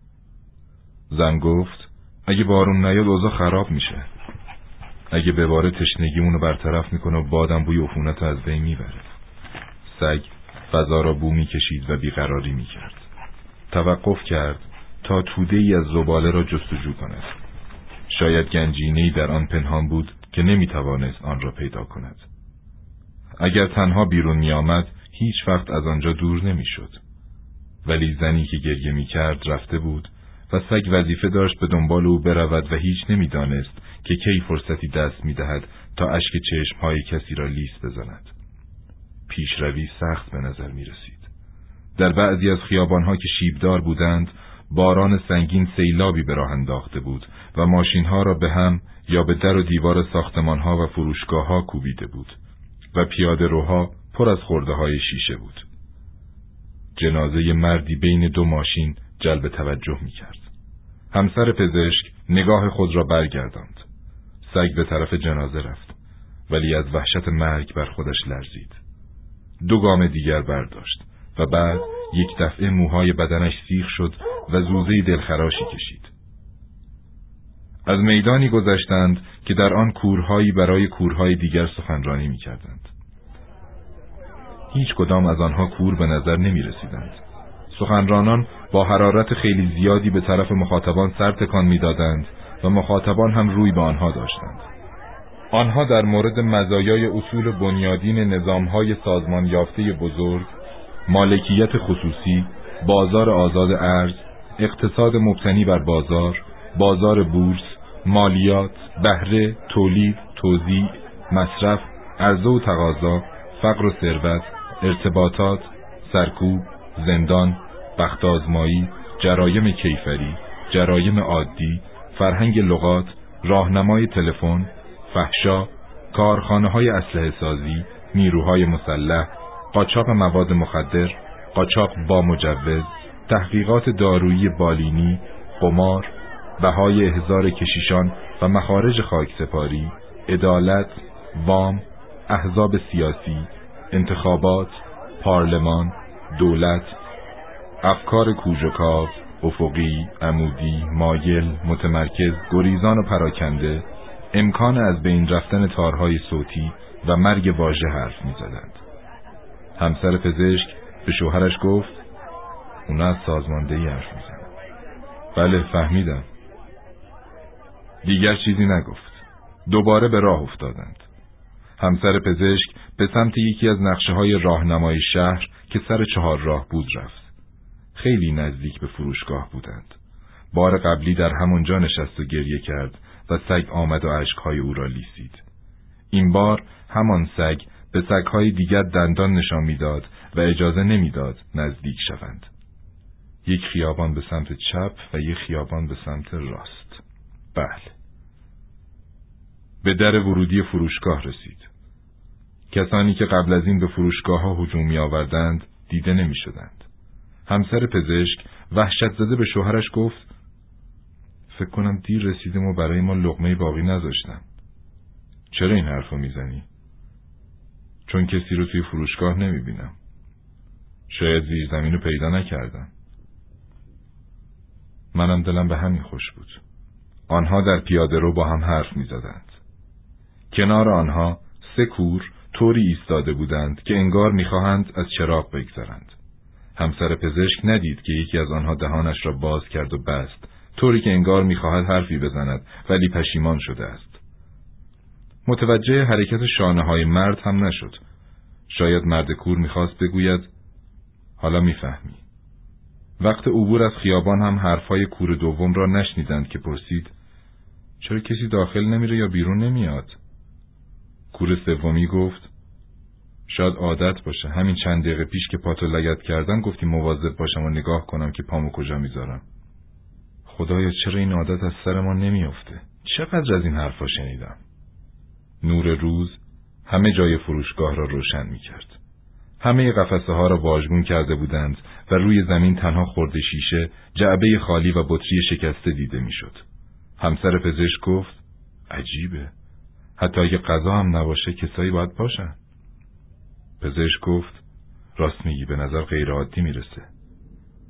زن گفت اگه بارون نیاد اوضاع خراب میشه. اگه بباره تشنگیمونو برطرف میکنه و بادم بوی عفونتو از بین میبره. سگ فضا را بو میکشید و بیقراری میکرد. توقف کرد تا توده ای از زباله را جستجو کند. شاید گنجینه‌ای در آن پنهان بود که نمیتوانست آن را پیدا کند. اگر تنها بیرون میآمد هیچ وقت از آنجا دور نمیشد. ولی زنی که گریه میکرد رفته بود و سگ وظیفه داشت به دنبال او برود و هیچ نمیدانست که کی فرصتی دست میدهد تا اشک چشمهای کسی را لیس بزند. پیشروی سخت به نظر میرسید. در بعضی از خیابانها که شیبدار بودند باران سنگین سیلابی به راه انداخته بود و ماشینها را به هم یا به در و دیوار ساختمانها و فروشگاهها کوبیده بود و پیاده روها پر از خرده‌های شیشه بود. جنازه مردی بین دو ماشین جلب توجه می‌کرد. همسر پزشک نگاه خود را برگرداند. سگ به طرف جنازه رفت، ولی از وحشت مرگ بر خودش لرزید. دو گام دیگر برداشت و بعد یک دفعه موهای بدنش سیخ شد و زوزه دلخراشی کشید. از میدانی گذشتند که در آن کورهایی برای کورهای دیگر سخنرانی می‌کردند. هیچ کدام از آنها کور به نظر نمی رسیدند. سخنرانان با حرارت خیلی زیادی به طرف مخاطبان سر تکان می دادند و مخاطبان هم روی به آنها داشتند. آنها در مورد مزایای اصول بنیادین نظامهای سازمان یافته بزرگ، مالکیت خصوصی، بازار آزاد ارز، اقتصاد مبتنی بر بازار، بازار بورس، مالیات، بهره، تولید، توزیع، مصرف، عرضه و تقاضا، فقر و ثروت، ارتباطات، سرکوب، زندان، بخت آزمایی، جرایم کیفری، جرایم عادی، فرهنگ لغات، راهنمای تلفن، فحشا، کارخانه‌های اسلحه سازی، نیروهای مسلح، قاچاق مواد مخدر، قاچاق با مجوز، تحقیقات دارویی بالینی، قمار، بهای احضار کشیشان و مخارج خاکسپاری، عدالت، وام، احزاب سیاسی، انتخابات، پارلمان، دولت، افکار کوژوکاو، افقی، عمودی، مایل، متمرکز، گریزان و پراکنده، امکان از بین رفتن تارهای صوتی و مرگ واژه حرف می زدند. همسر پزشک به شوهرش گفت اونا از سازماندهی حرف می زدند. بله فهمیدم. دیگر چیزی نگفت. دوباره به راه افتادند. همسر پزشک به سمت یکی از نقشه‌های راهنمای شهر که سر چهار راه بود رفت. خیلی نزدیک به فروشگاه بودند. بار قبلی در همونجا نشست و گریه کرد و سگ آمد و اشک‌های او را لیسید. این بار همان سگ به سگ‌های دیگر دندان نشان می‌داد و اجازه نمی‌داد نزدیک شوند. یک خیابان به سمت چپ و یک خیابان به سمت راست. بله. به در ورودی فروشگاه رسید. کسانی که قبل از این به فروشگاه ها هجوم می آوردند دیده نمی شدند. همسر پزشک وحشت زده به شوهرش گفت فکر کنم دیر رسیدیم و برای ما لقمه باقی نذاشتن. چرا این حرفو می زنی؟ چون کسی رو توی فروشگاه نمی بینم. شاید زیر زمین رو پیدا نکردن. منم دلم به همین خوش بود. آنها در پیاده رو با هم حرف می زدند. کنار آنها سه کور طوری ایستاده بودند که انگار می‌خواهند از چراغ بگذرند. همسر پزشک ندید که یکی از آنها دهانش را باز کرد و بست، طوری که انگار می‌خواهد حرفی بزند ولی پشیمان شده است. متوجه حرکت شانه‌های مرد هم نشد. شاید مرد کور می‌خواست بگوید حالا می‌فهمی. وقت عبور از خیابان هم حرف‌های کور دوم را نشنیدند که پرسید چرا کسی داخل نمیره یا بیرون نمیاد؟ کور سومی گفت شاید عادت باشه. همین چند دقیقه پیش که پاتو لگد کردم گفتی مواظب باشم و نگاه کنم که پامو کجا میذارم. خدایا چرا این عادت از سر ما نمیافته؟ چقدر از این حرفا شنیدم. نور روز همه جای فروشگاه را روشن میکرد. همه قفسه ها را واژگون کرده بودند و روی زمین تنها خرده شیشه، جعبه خالی و بطری شکسته دیده میشد. همسر پزشک گفت عجیبه. حتی اگه غذا هم نباشه کسایی باید باشن. پزشک گفت راست میگی، به نظر غیر عادی میرسه.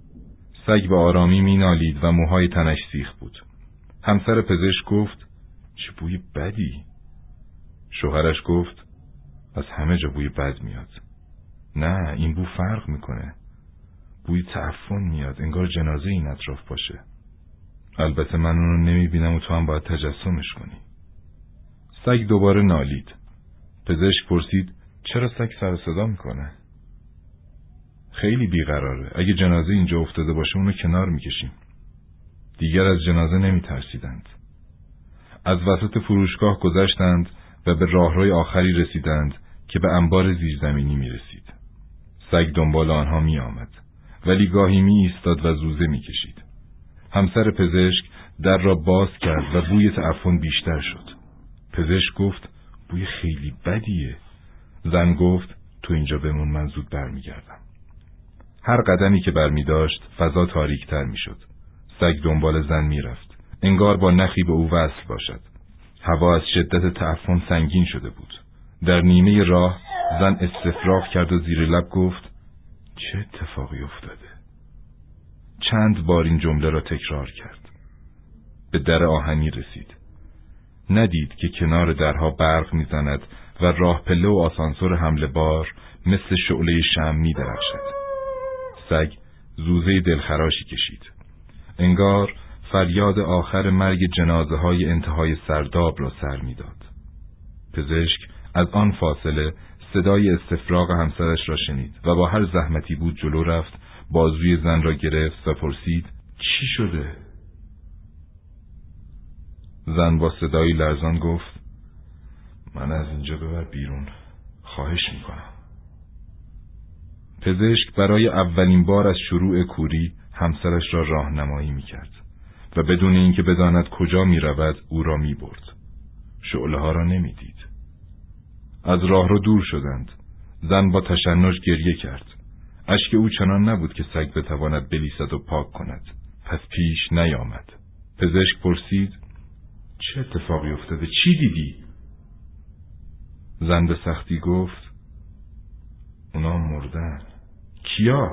سگ به آرامی می نالید و موهای تنش سیخ بود. همسر پزشک گفت چه بوی بدی. شوهرش گفت از همه جا بوی بد میاد. نه، این بو فرق میکنه. بوی تعفن میاد، انگار جنازه این اطراف باشه. البته من اونو نمیبینم و تو هم باید تجسمش کنی. سگ دوباره نالید. پزشک پرسید چرا سگ سر صدا میکنه؟ خیلی بیقراره. اگه جنازه اینجا افتاده باشه اونو کنار میکشیم. دیگر از جنازه نمیترسیدند. از وسط فروشگاه گذشتند و به راهروی آخری رسیدند که به انبار زیرزمینی میرسید. سگ دنبال آنها می آمد، ولی گاهی می ایستاد و زوزه می کشید. همسر پزشک در را باز کرد و بوی تعفن بیشتر شد. پزشک گفت بوی خیلی بدیه. زن گفت تو اینجا بمون، من زود برمیگردم. هر قدمی که برمی داشت فضا تاریک تر می شد. سگ دنبال زن می رفت، انگار با نخی به او وصل باشد. هوا از شدت تعفن سنگین شده بود. در نیمه راه زن استفراغ کرد و زیر لب گفت چه اتفاقی افتاده؟ چند بار این جمله را تکرار کرد. به در آهنی رسید. ندید که کنار درها برق میزند و راه پله و آسانسور حمل بار مثل شعله شمع میدرخشد. سگ زوزه دلخراشی کشید. انگار فریاد آخر مرگ جنازه های انتهای سرداب را سر میداد. پزشک از آن فاصله صدای استفراغ همسرش را شنید و با هر زحمتی بود جلو رفت، بازوی زن را گرفت و پرسید چی شده؟ زن با صدایی لرزان گفت من از اینجا ببر بیرون، خواهش میکنم. پزشک برای اولین بار از شروع کوری همسرش را راهنمایی میکرد و بدون اینکه بداند کجا میرود او را میبرد. شعله ها را نمیدید. از راه رو دور شدند. زن با تشنج گریه کرد. اشک او چنان نبود که سگ بتواند بلیسد و پاک کند. پس پیش نیامد. پزشک پرسید چه اتفاقی افتاده؟ چی دیدی؟ زن به سختی گفت اونا مردن. کیا؟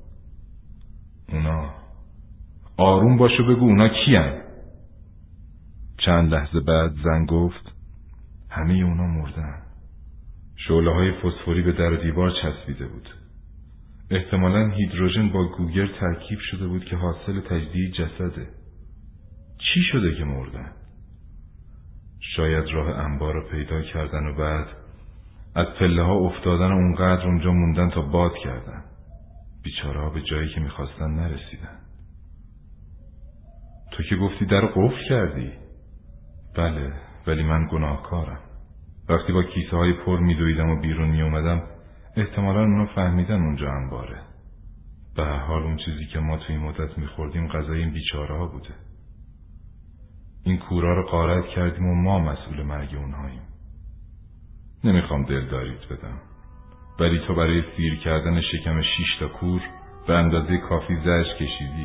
اونا. آروم باشو بگو اونا کیان؟ چند لحظه بعد زن گفت همه اونا مردن. شعله های فسفوری به در و دیوار چسبیده بود. احتمالاً هیدروژن با گوگرد ترکیب شده بود که حاصل تجزیه جسده. چی شده که مردن؟ شاید راه انبار رو پیدا کردن و بعد از پله ها افتادن و اونقدر اونجا موندن تا باد کردن. بیچاره ها به جایی که میخواستن نرسیدن. تو که گفتی در قفل کردی؟ بله، ولی من گناهکارم. وقتی با کیسه های پر میدویدم و بیرون می اومدم احتمالاً اونا فهمیدن اونجا انباره. به هر حال اون چیزی که ما توی این مدت میخوردیم غذای این بیچاره ها بوده. این کورا رو غارت کردیم و ما مسئول مرگ اونهاییم. نمیخوام دلداریت بدم، ولی تو برای سیر کردن شکم شش تا کور به اندازه کافی زجر کشیدی.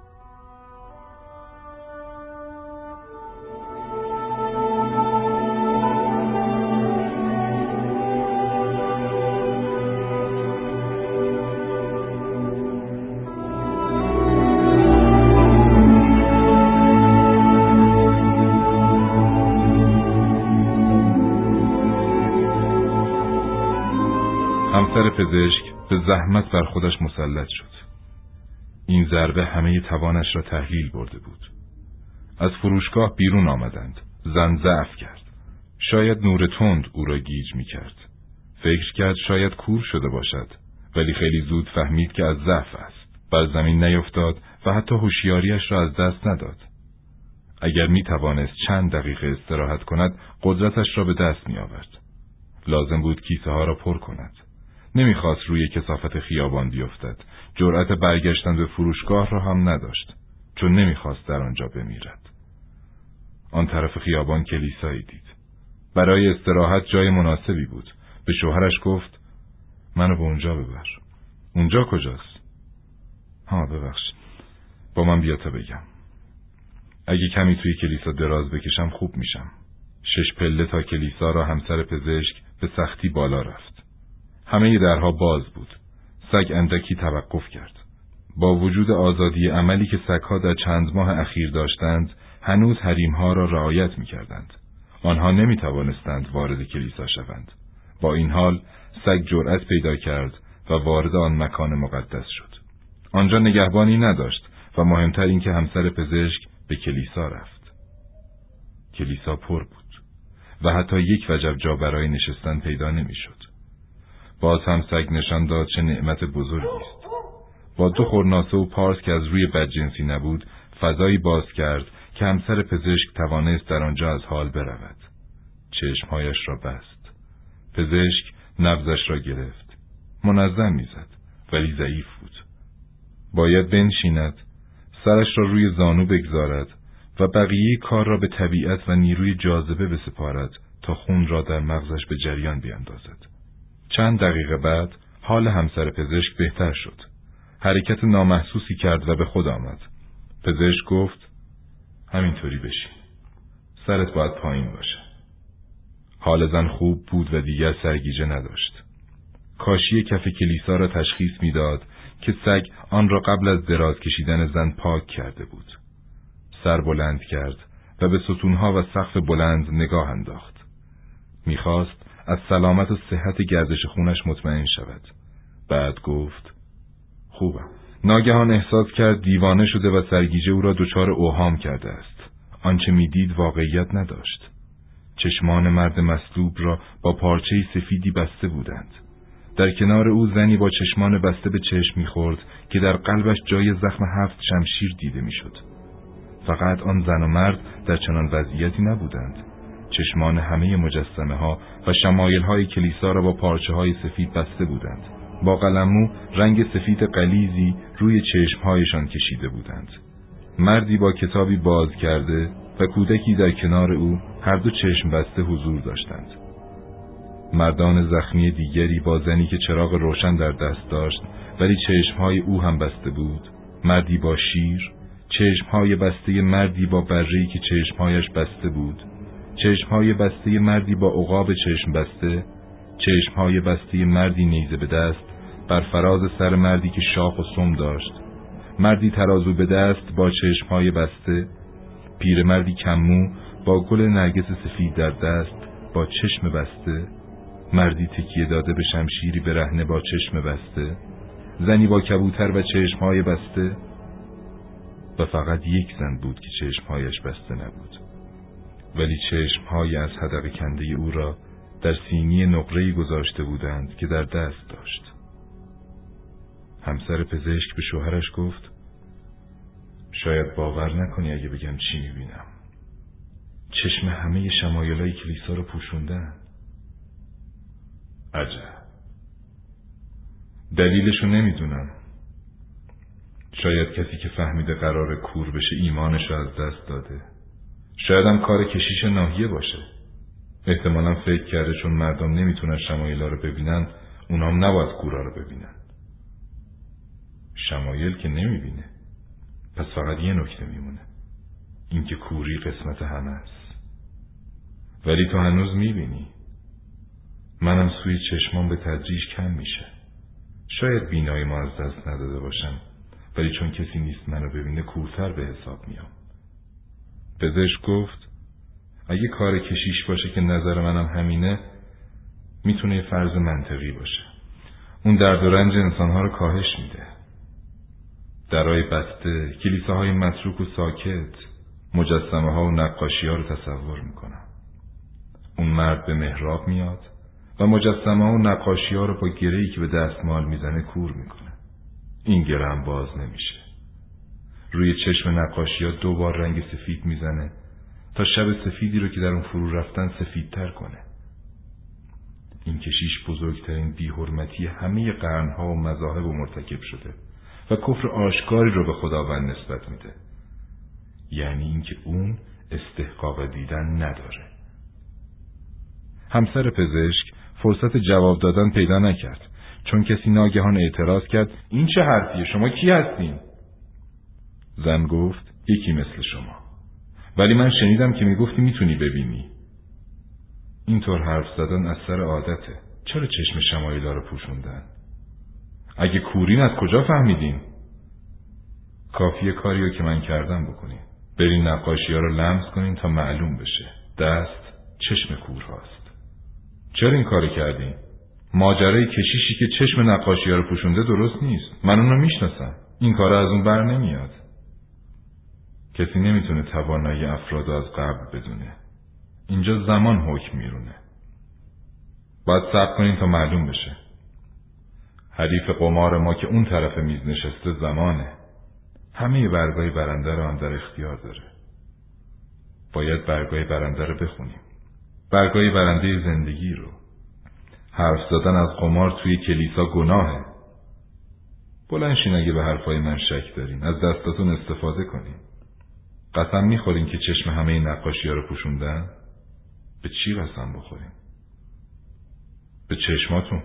همسر پزشک به زحمت بر خودش مسلط شد. این ضربه همه توانش را تحلیل برده بود. از فروشگاه بیرون آمدند. زن ضعف کرد. شاید نور تند او را گیج می کرد. فکر کرد شاید کور شده باشد، ولی خیلی زود فهمید که از ضعف است. بر زمین نیفتاد و حتی هوشیاریش را از دست نداد. اگر می توانست چند دقیقه استراحت کند، قدرتش را به دست می آورد. لازم بود کیسه ها را پر کند. نمیخواست روی کثافت خیابان بیفتد. جرأت برگشتن به فروشگاه را هم نداشت، چون نمیخواست در آنجا بمیرد. آن طرف خیابان کلیسایی دید. برای استراحت جای مناسبی بود. به شوهرش گفت منو به اونجا ببر. اونجا کجاست؟ ها ببخشید، با من بیا تا بگم. اگه کمی توی کلیسا دراز بکشم خوب میشم. شش پله تا کلیسا را همسر پزشک به سختی بالا رفت. همه درها باز بود. سگ اندکی توقف کرد. با وجود آزادی عملی که سگ‌ها در چند ماه اخیر داشتند، هنوز حریم‌ها را رعایت می‌کردند. آنها نمی‌توانستند وارد کلیسا شوند. با این حال سگ جرأت پیدا کرد و وارد آن مکان مقدس شد. آنجا نگهبانی نداشت و مهمتر این که همسر پزشک به کلیسا رفت. کلیسا پر بود و حتی یک وجب جا برای نشستن پیدا نمی‌شد. باز هم سگ نشان داد چه نعمت بزرگی است. با دو خرناسه و پارس که از روی بدجنسی نبود، فضایی باز کرد که همسر پزشک توانست در آنجا از حال برود. چشمهایش را بست. پزشک نبضش را گرفت. منظم میزد، ولی ضعیف بود. باید بنشیند، سرش را روی زانو بگذارد و بقیه کار را به طبیعت و نیروی جاذبه بسپارد تا خون را در مغزش به جریان بیاندازد. چند دقیقه بعد حال همسر پزشک بهتر شد. حرکت نامحسوسی کرد و به خود آمد. پزشک گفت: همینطوری بشین. سرت باید پایین باشه. حال زن خوب بود و دیگر سرگیجه نداشت. کاشی کف کلیسا را تشخیص میداد که سگ آن را قبل از دراز کشیدن زن پاک کرده بود. سر بلند کرد و به ستونها و سقف بلند نگاه انداخت. میخواست از سلامت و صحت گردش خونش مطمئن شود. بعد گفت: خوبم. ناگهان احساس کرد دیوانه شده و سرگیجه او را دچار اوهام کرده است. آنچه میدید واقعیت نداشت. چشمان مرد مصلوب را با پارچه‌ای سفیدی بسته بودند. در کنار او زنی با چشمان بسته به چشم می‌خورد که در قلبش جای زخم هفت شمشیر دیده می‌شد. فقط آن زن و مرد در چنان وضعیتی نبودند. چشمان همه مجسمه ها و شمایل های کلیسا را با پارچه های سفید بسته بودند. با قلمو رنگ سفید غلیظی روی چشمهایشان کشیده بودند. مردی با کتابی باز کرده و کودکی در کنار او هر دو چشم بسته حضور داشتند. مردان زخمی دیگری با زنی که چراغ روشن در دست داشت ولی چشمهای او هم بسته بود. مردی با شیر، چشمهای بسته مردی با بره‌ای که چشمهایش بسته بود، چشمهای بسته مردی با عقاب چشم بسته، چشمهای بسته مردی نیزه به دست بر فراز سر مردی که شاخ و سم داشت، مردی ترازو به دست با چشمهای بسته، پیرمردی کممو با گل نرگس سفید در دست با چشم بسته، مردی تکیه داده به شمشیری برهنه با چشم بسته، زنی با کبوتر و چشمهای بسته، و فقط یک زن بود که چشمهایش بسته نبود، ولی چشمهای از حدقه کنده او را در سینی نقره‌ای گذاشته بودند که در دست داشت. همسر پزشک به شوهرش گفت: شاید باور نکنی اگه بگم چی میبینم. چشم همه شمایلای کلیسا رو پوشوندن. عجب. دلیلشو نمیدونم. شاید کسی که فهمیده قرار کور بشه ایمانشو از دست داده. شاید هم کار کشیش ناحیه باشه. احتمالاً فکر کرده چون مردم نمیتونن شمایلا رو ببینن، اونام نباید کورا رو ببینن. شمایل که نمیبینه، پس فقط یه نکته میمونه، اینکه کوری قسمت همه است. ولی تو هنوز میبینی. منم سوی چشمام به تدریج کم میشه. شاید بینایی ما از دست نداده باشم، ولی چون کسی نیست منو ببینه کورتر به حساب میام. پزشک گفت: اگه کار کشیش باشه که نظر منم همینه، میتونه یه فرض منطقی باشه. اون درد و رنج انسانها رو کاهش میده. درای بسته، کلیساهای متروک و ساکت، مجسمه ها و نقاشی ها رو تصور میکنم. اون مرد به محراب میاد و مجسمه ها و نقاشی ها رو با گره‌ای که به دستمال میزنه کور میکنه. این گره هم باز نمیشه. روی چشم نقاشی ها دو بار رنگ سفید میزنه تا شب سفیدی رو که در اون فرو رفتن سفیدتر کنه. این کشیش بزرگترین بی‌حرمتی همه قرنها و مذاهب و مرتکب شده و کفر آشکاری رو به خداوند نسبت میده. یعنی اینکه اون استحقاق دیدن نداره. همسر پزشک فرصت جواب دادن پیدا نکرد، چون کسی ناگهان اعتراض کرد: این چه حرفیه؟ شما کی هستین؟ زن گفت: یکی مثل شما. ولی من شنیدم که میگفتی میتونی ببینی. اینطور حرف زدن از سر عادته. چرا چشم شمایلا رو پوشوندن؟ اگه کورین از کجا فهمیدین؟ کافیه کاریو که من کردم بکنین. برین نقاشی ها رو لمس کنین تا معلوم بشه. دست چشم کور هاست. چرا این کاری کردین؟ ماجرای کشیشی که چشم نقاشی ها رو پوشونده درست نیست. من اونو میشناسم. این کار از اون بر نمیاد. کسی نمیتونه توانایی افراد از قبل بدونه. اینجا زمان حکم میرونه. باید صبر کنین تا معلوم بشه. حریف قمار ما که اون طرف میز نشسته زمانه. همه برگای برنده رو هم در اختیار داره. باید برگای برنده رو بخونیم. برگای برنده زندگی رو. حرف زدن از قمار توی کلیسا گناهه. بلند شین اگه به حرفای من شک دارین. از دستاتون استفاده کنین. قسم میخورین که چشم همه نقاشی ها رو پوشوندن؟ به چی قسم بخورین؟ به چشماتون.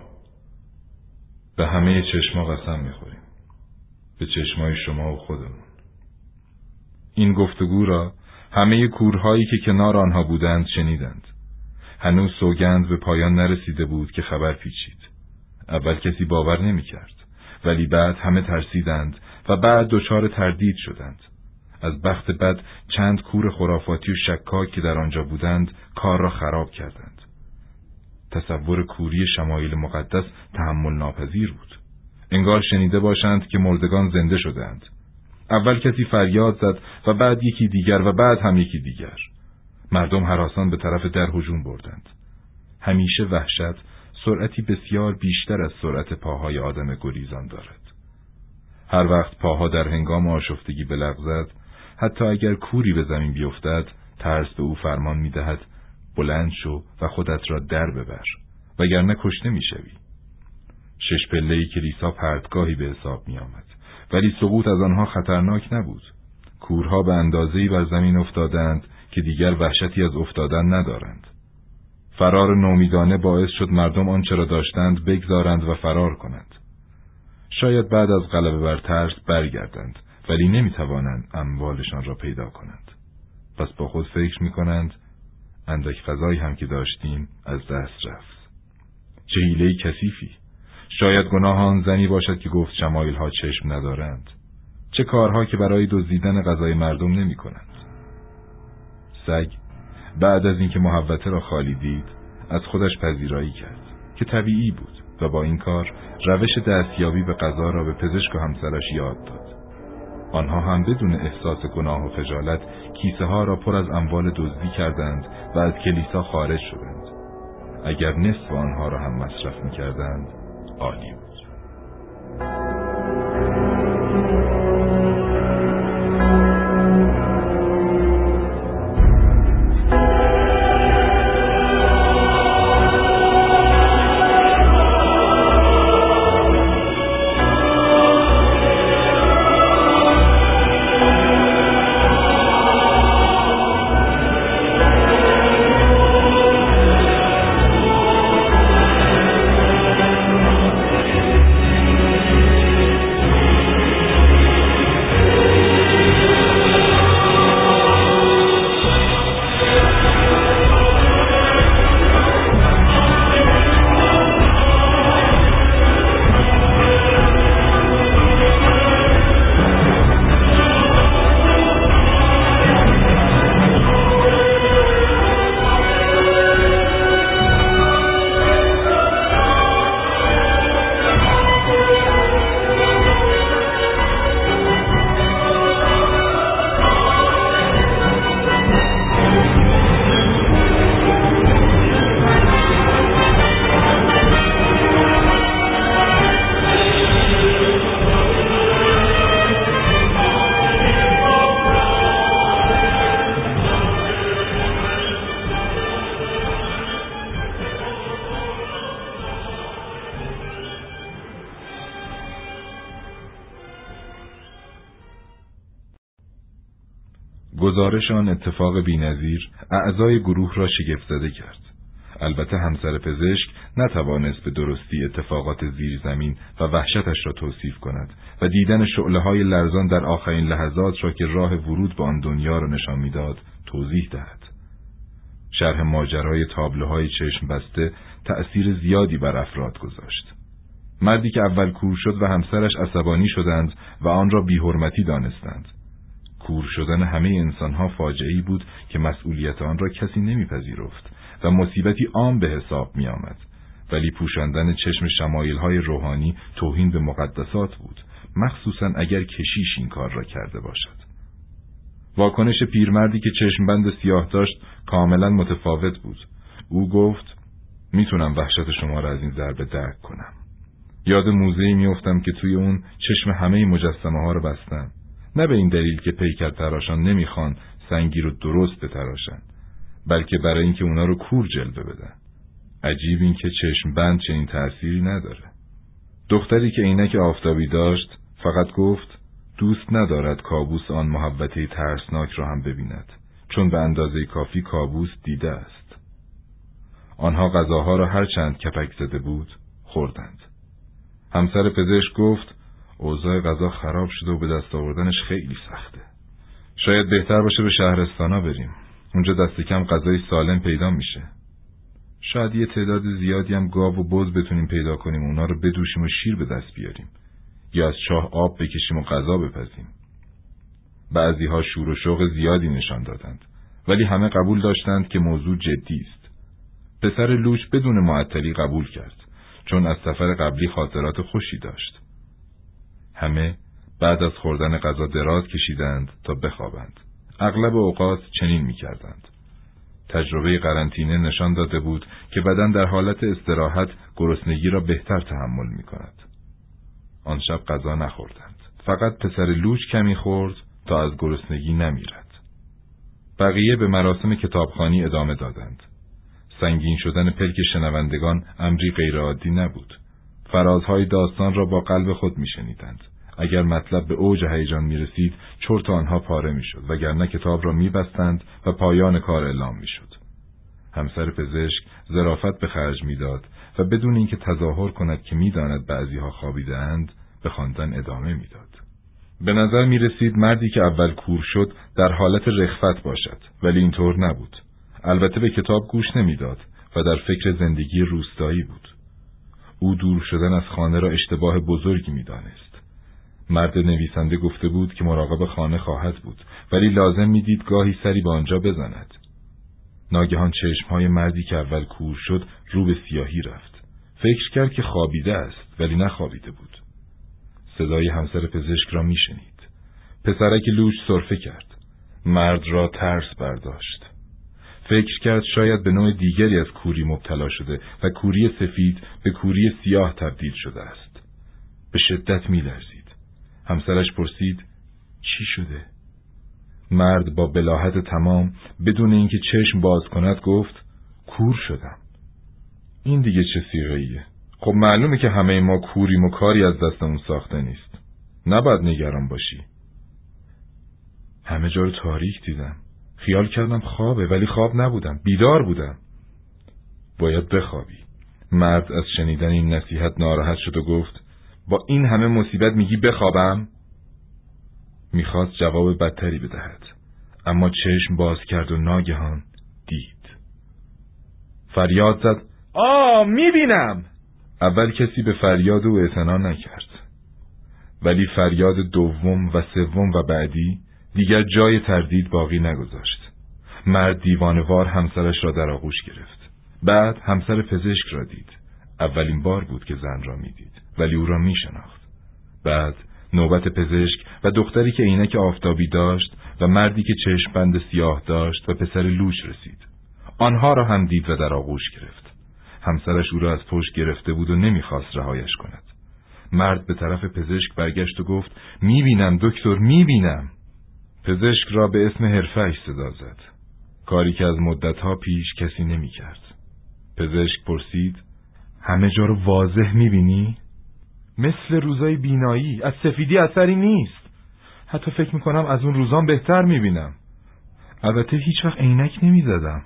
به همه چشما قسم میخوریم. به چشمای شما و خودمون. این گفتگو را همه کورهایی که کنار آنها بودند شنیدند. هنوز سوگند به پایان نرسیده بود که خبر پیچید. اول کسی باور نمی کرد. ولی بعد همه ترسیدند و بعد دچار تردید شدند. از بخت بد چند کور خرافاتی و شکاک که در آنجا بودند کار را خراب کردند. تصور کوری شمایل مقدس تحمل ناپذیر بود. انگار شنیده باشند که مردگان زنده شدند. اول کسی فریاد زد و بعد یکی دیگر و بعد هم یکی دیگر. مردم هراسان به طرف در هجوم بردند. همیشه وحشت سرعتی بسیار بیشتر از سرعت پاهای آدم گریزان دارد. هر وقت پاها در هنگام آشفتگی بلغزد، حتی اگر کوری به زمین بیفتد، ترس به او فرمان می‌دهد بلند شو و خودت را در ببر، وگرنه کشته می‌شوی. شش پله‌ای کلیسا پرتگاهی به حساب می‌آمد، ولی سقوط از آنها خطرناک نبود. کورها به اندازه‌ای بر زمین افتادند که دیگر وحشتی از افتادن ندارند. فرار نومیدانه باعث شد مردم آنچه را داشتند بگذارند و فرار کنند. شاید بعد از غلبه بر ترس برگردند، ولی نمی‌توانند اموالشان را پیدا کنند. پس با خود فکر می‌کنند اندک غذایی هم که داشتیم از دست رفت. چه حیله‌ای کثیفی. شاید گناه آن زنی باشد که گفت شمایل ها چشم ندارند. چه کارها که برای دزدیدن غذای مردم نمی کنند. سگ بعد از اینکه محوطه را خالی دید از خودش پذیرایی کرد که طبیعی بود و با این کار روش دستیابی به غذا را به پزشک و همسرش یاد داد. آنها هم بدون احساس گناه و خجالت کیسه ها را پر از اموال دزدی کردند و از کلیسا خارج شدند. اگر نصف آنها را هم مصرف می کردند عالی بود. گزارش آن اتفاق بی‌نظیر اعضای گروه را شگفت‌زده کرد. البته همسر پزشک نتوانست به درستی اتفاقات زیر زمین و وحشتش را توصیف کند و دیدن شعله‌های لرزان در آخرین لحظات را که راه ورود به آن دنیا را نشان می‌داد توضیح دهد. شرح ماجرای تابلوهای چشم بسته تأثیر زیادی بر افراد گذاشت. مردی که اول کور شد و همسرش عصبانی شدند و آن را بی‌حرمتی دانستند. کور شدن همه انسانها فاجعه‌ای بود که مسئولیت آن را کسی نمیپذیرفت و مصیبتی عام به حساب می آمد. ولی پوشاندن چشم شمایل‌های روحانی توهین به مقدسات بود، مخصوصاً اگر کشیش این کار را کرده باشد. واکنش پیرمردی که چشمبند سیاه داشت کاملاً متفاوت بود. او گفت: میتونم وحشت شما را از این ضربه درک کنم. یاد موزه‌ای میافتم که توی اون چشم همه مجسمه ها رو بستن، نه به این دلیل که پیکر تراشان نمیخوان سنگی رو درست بتراشن، بلکه برای اینکه اونا رو کور جلوه بدن. عجیب این که چشم بند چنین تأثیری نداره. دختری که عینک آفتابی داشت فقط گفت دوست ندارد کابوس آن محوطه ترسناک را هم ببیند، چون به اندازه کافی کابوس دیده است. آنها غذاها را هر چند کپک زده بود خوردند. همسر پزشک گفت اوضاع غذا خراب شده و به دست آوردنش خیلی سخته. شاید بهتر باشه به شهرستانا بریم. اونجا دست کم غذای سالم پیدا میشه. شاید یه تعداد زیادی هم گاو و بز بتونیم پیدا کنیم، اونا رو بدوشیم و شیر به دست بیاریم، یا از چاه آب بکشیم و غذا بپزیم. بعضی‌ها شور و شوق زیادی نشان دادند، ولی همه قبول داشتند که موضوع جدی است. پسر لوچ بدون معطلی قبول کرد، چون از سفر قبلی خاطرات خوشی داشت. همه بعد از خوردن غذا دراز کشیدند تا بخوابند. اغلب اوقات چنین می‌کردند. تجربه قرنطینه نشان داده بود که بدن در حالت استراحت گرسنگی را بهتر تحمل می‌کند. آن شب غذا نخوردند. فقط پسر لوچ کمی خورد تا از گرسنگی نمیرد. بقیه به مراسم کتابخوانی ادامه دادند. سنگین شدن پلک شنوندگان امری غیرعادی نبود. فرازهای داستان را با قلب خود میشنیدند. اگر مطلب به اوج هیجان میرسید، چرت آنها پاره میشد، وگرنه کتاب را میبستند و پایان کار اعلام میشد. همسر پزشک ظرافت به خرج میداد و بدون اینکه تظاهر کند که میداند بعضیها خوابیده‌اند، به خواندن ادامه میداد. به نظر میرسید مردی که اول کور شد در حالت رخوت باشد، ولی اینطور نبود. البته به کتاب گوش نمیداد و در فکر زندگی روستایی بود. او دور شدن از خانه را اشتباه بزرگی میدانست. مرد نویسنده گفته بود که مراقب خانه خواهد بود، ولی لازم میدید گاهی سری به آنجا بزند. ناگهان چشمهای مردی که اول کور شد رو به سیاهی رفت. فکر کرد که خوابیده است، ولی نخوابیده بود. صدای همسر پزشک را میشنید. پسرک لوچ سرفه کرد. مرد را ترس برداشت. فکر کرد شاید به نوع دیگری از کوری مبتلا شده و کوری سفید به کوری سیاه تبدیل شده است. به شدت میلرزید. همسرش پرسید چی شده؟ مرد با بلاهت تمام بدون اینکه چشم باز کند گفت کور شدم. این دیگه چه صیغه‌ایه؟ خب معلومه که همه ما کوریم و کاری از دستمون ساخته نیست. نباید نگران باشی. همه جا رو تاریک دیدم. خیال کردم خوابه، ولی خواب نبودم. بیدار بودم. باید بخوابی. مرد از شنیدن این نصیحت ناراحت شد و گفت با این همه مصیبت میگی بخوابم؟ میخواست جواب بدتری بدهد، اما چشم باز کرد و ناگهان دید. فریاد زد آه میبینم! اول کسی به فریاد او اعتنا نکرد، ولی فریاد دوم و سوم و بعدی دیگر جای تردید باقی نگذاشت. مرد دیوانه‌وار همسرش را در آغوش گرفت. بعد همسر پزشک را دید. اولین بار بود که زن را میدید، ولی او را میشناخت. بعد نوبت پزشک و دختری که عینک آفتابی داشت و مردی که چشم بند سیاه داشت و پسر لوچ رسید. آنها را هم دید و در آغوش گرفت. همسرش او را از پشت گرفته بود و نمیخواست رهایش کند. مرد به طرف پزشک برگشت و گفت میبینم دکتر، میبینم. پزشک را به اسم حرفه‌اش صدا زد، کاری که از مدتها پیش کسی نمیکرد. پزشک پرسید همه جا رو واضح میبینی؟ مثل روزای بینایی، از سفیدی اثری نیست. حتی فکر میکنم از اون روزان بهتر میبینم. البته هیچ وقت عینک نمیزدم.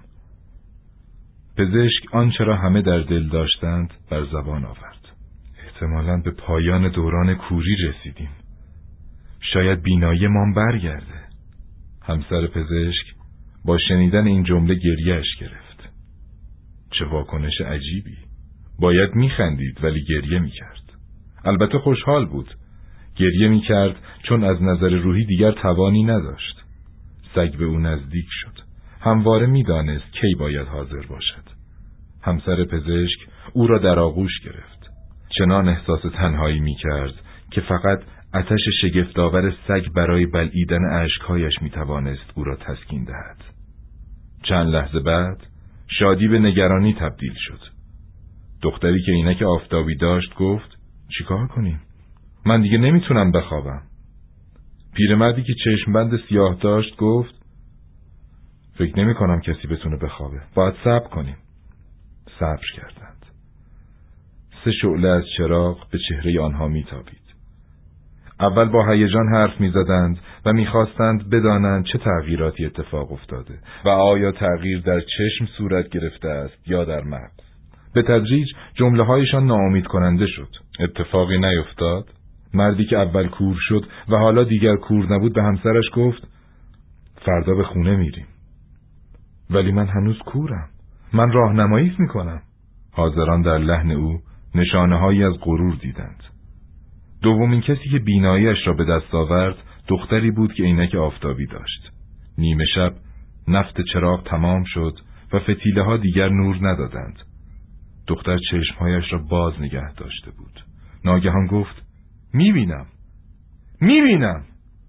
پزشک آنچه را همه در دل داشتند بر زبان آورد. احتمالاً به پایان دوران کوری رسیدیم. شاید بینایی ما برگرده. همسر پزشک با شنیدن این جمله گریه‌اش گرفت. چه واکنش عجیبی. باید میخندید ولی گریه میکرد. البته خوشحال بود. گریه می کرد چون از نظر روحی دیگر توانی نداشت. سگ به او نزدیک شد. همواره می دانست کی باید حاضر باشد. همسر پزشک او را در آغوش گرفت. چنان احساس تنهایی می کرد که فقط آتش شگفت‌آور سگ برای بلعیدن اشکهایش می توانست او را تسکین دهد. چند لحظه بعد شادی به نگرانی تبدیل شد. دختری که عینک آفتابی داشت گفت چیکار کنیم؟ من دیگه نمیتونم بخوابم. پیرمردی که چشمبند سیاه داشت گفت فکر نمی کنم کسی بتونه بخوابه. باید صبر کنیم. صبر کردند. سه شعله از چراغ به چهره آنها میتابید. اول با هیجان حرف میزدند و میخواستند بدانند چه تغییراتی اتفاق افتاده و آیا تغییر در چشم صورت گرفته است یا در مغز. به تدریج جمله هایشان ناامید کننده شد. اتفاقی نیفتاد. مردی که اول کور شد و حالا دیگر کور نبود به همسرش گفت فردا به خونه میریم. ولی من هنوز کورم. من راهنماییت میکنم. حاضران در لحن او نشانه هایی از غرور دیدند. دومین کسی که بیناییش را به دست آورد دختری بود که عینک آفتابی داشت. نیمه شب نفت چراغ تمام شد و فتیله ها دیگر نور ندادند. دختر چشمهایش را باز نگه داشته بود. ناگهان گفت میبینم میبینم.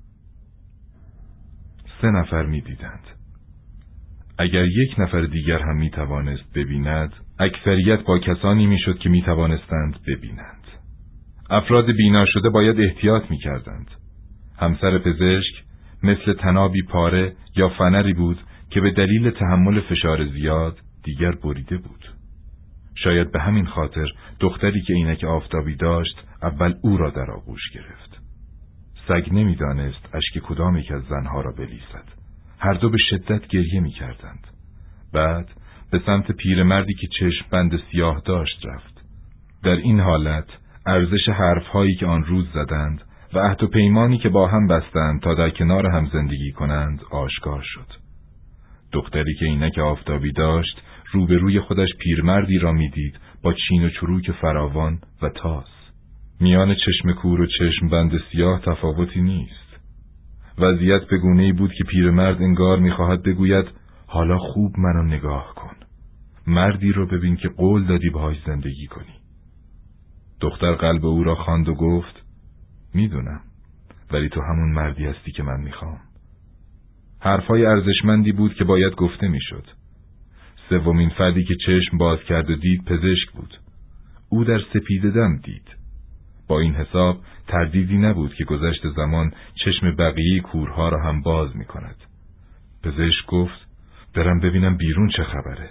سه نفر میدیدند. اگر یک نفر دیگر هم میتوانست ببیند، اکثریت با کسانی میشد که میتوانستند ببینند. افراد بینا شده باید احتیاط میکردند. همسر پزشک مثل تنابی پاره یا فنری بود که به دلیل تحمل فشار زیاد دیگر بریده بود. شاید به همین خاطر دختری که عینک آفتابی داشت اول او را در آغوش گرفت. سگ نمیدانست اشک کدام یک از زنها را بلیسد. هر دو به شدت گریه میکردند. بعد به سمت پیرمردی که چشم بند سیاه داشت رفت. در این حالت ارزش حرفهایی که آن روز زدند و عهد و پیمانی که با هم بستند تا در کنار هم زندگی کنند آشکار شد. دختری که عینک آفتابی داشت روبروی خودش پیرمردی را میدید با چین و چروک فراوان و تاس. میان چشم کور و چشم بند سیاه تفاوتی نیست. وضعیت به گونه‌ای بود که پیرمرد انگار میخواهد بگوید حالا خوب منو نگاه کن. مردی رو ببین که قول دادی باهاش زندگی کنی. دختر قلب او را خواند و گفت میدونم، ولی تو همون مردی هستی که من میخوام. حرفای ارزشمندی بود که باید گفته میشد. سومین فردی که چشم باز کرد و دید پزشک بود. او در سپیده دم دید. با این حساب تردیدی نبود که گذشت زمان چشم بقیه کورها را هم باز می کند. پزشک گفت برم ببینم بیرون چه خبره.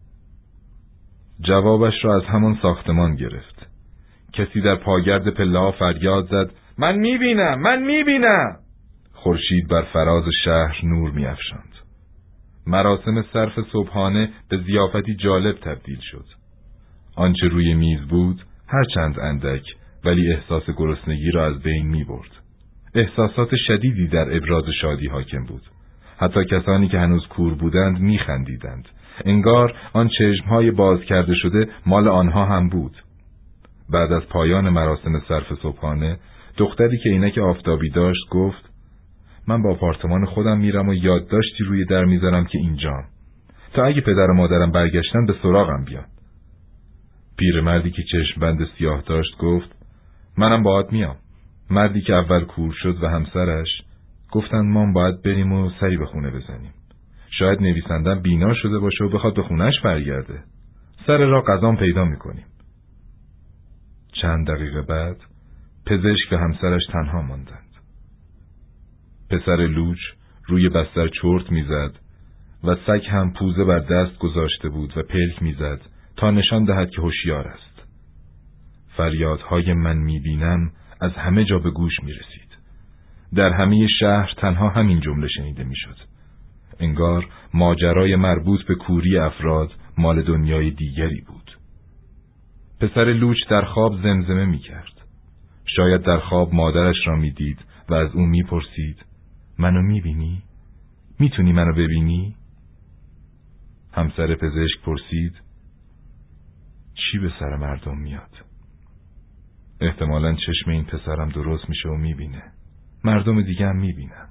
جوابش را از همان ساختمان گرفت. کسی در پاگرد پله‌ها فریاد زد من می بینم من می بینم. خورشید بر فراز شهر نور می افشاند. مراسم صرف صبحانه به ضیافتی جالب تبدیل شد. آنچه روی میز بود هرچند اندک ولی احساس گرسنگی را از بین می برد. احساسات شدیدی در ابراز شادی حاکم بود. حتی کسانی که هنوز کور بودند می خندیدند. انگار آن چشمهای باز کرده شده مال آنها هم بود. بعد از پایان مراسم صرف صبحانه دختری که عینک آفتابی داشت گفت من با آپارتمان خودم میرم و یادداشتی روی در میذارم که اینجام تا اگه پدر و مادرم برگشتن به سراغم بیان. پیرمردی که چشم بند سیاه داشت گفت منم باهات میام. مردی که اول کور شد و همسرش گفتن ما باید بریم و سری به خونه بزنیم. شاید نویسندم بینا شده باشه و بخواد به خونهش برگرده. سر راه قضام پیدا میکنیم. چند دقیقه بعد پزشک و همسرش تنها ماندند. پسر لوچ روی بستر چرت میزد و سگ هم پوزه بر دست گذاشته بود و پلک میزد تا نشان دهد که هوشیار است. فریادهای من میبینم از همه جا به گوش میرسید. در همه شهر تنها همین جمله شنیده میشد. انگار ماجرای مربوط به کوری افراد مال دنیای دیگری بود. پسر لوچ در خواب زمزمه میکرد. شاید در خواب مادرش را میدید و از او میپرسید منو میبینی؟ میتونی منو ببینی؟ همسر پزشک پرسید چی به سر مردم میاد؟ احتمالاً چشم این پسرم درست میشه و میبینه. مردم دیگه هم میبینن.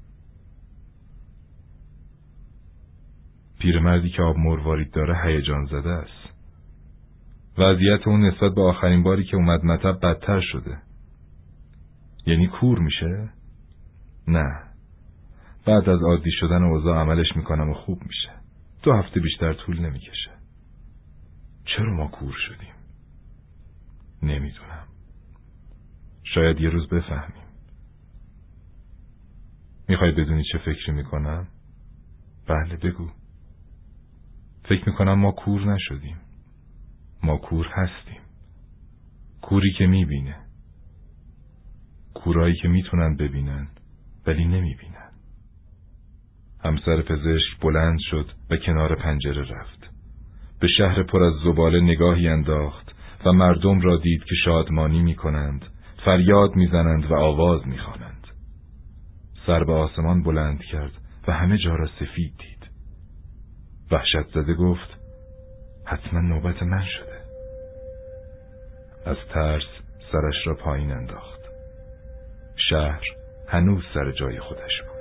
پیرمردی که آب مروارید داره هیجان زده است. وضعیت اون نسبت به آخرین باری که اومد مطب بدتر شده. یعنی کور میشه؟ نه. بعد از عادی شدن اوضاع عملش میکنم و خوب میشه. دو هفته بیشتر طول نمیکشه. چرا ما کور شدیم؟ نمیدونم. شاید یه روز بفهمیم. میخوای بدونی چه فکری میکنم؟ بله بگو. فکر میکنم ما کور نشدیم. ما کور هستیم. کوری که میبینه. کورایی که میتونن ببینن ولی نمیبینن. همسر پزشک بلند شد و کنار پنجره رفت. به شهر پر از زباله نگاهی انداخت و مردم را دید که شادمانی میکنند، فریاد میزنند و آواز میخوانند. سر به آسمان بلند کرد و همه جا را سفید دید. وحشت زده گفت حتما نوبت من شده. از ترس سرش را پایین انداخت. شهر هنوز سر جای خودش بود.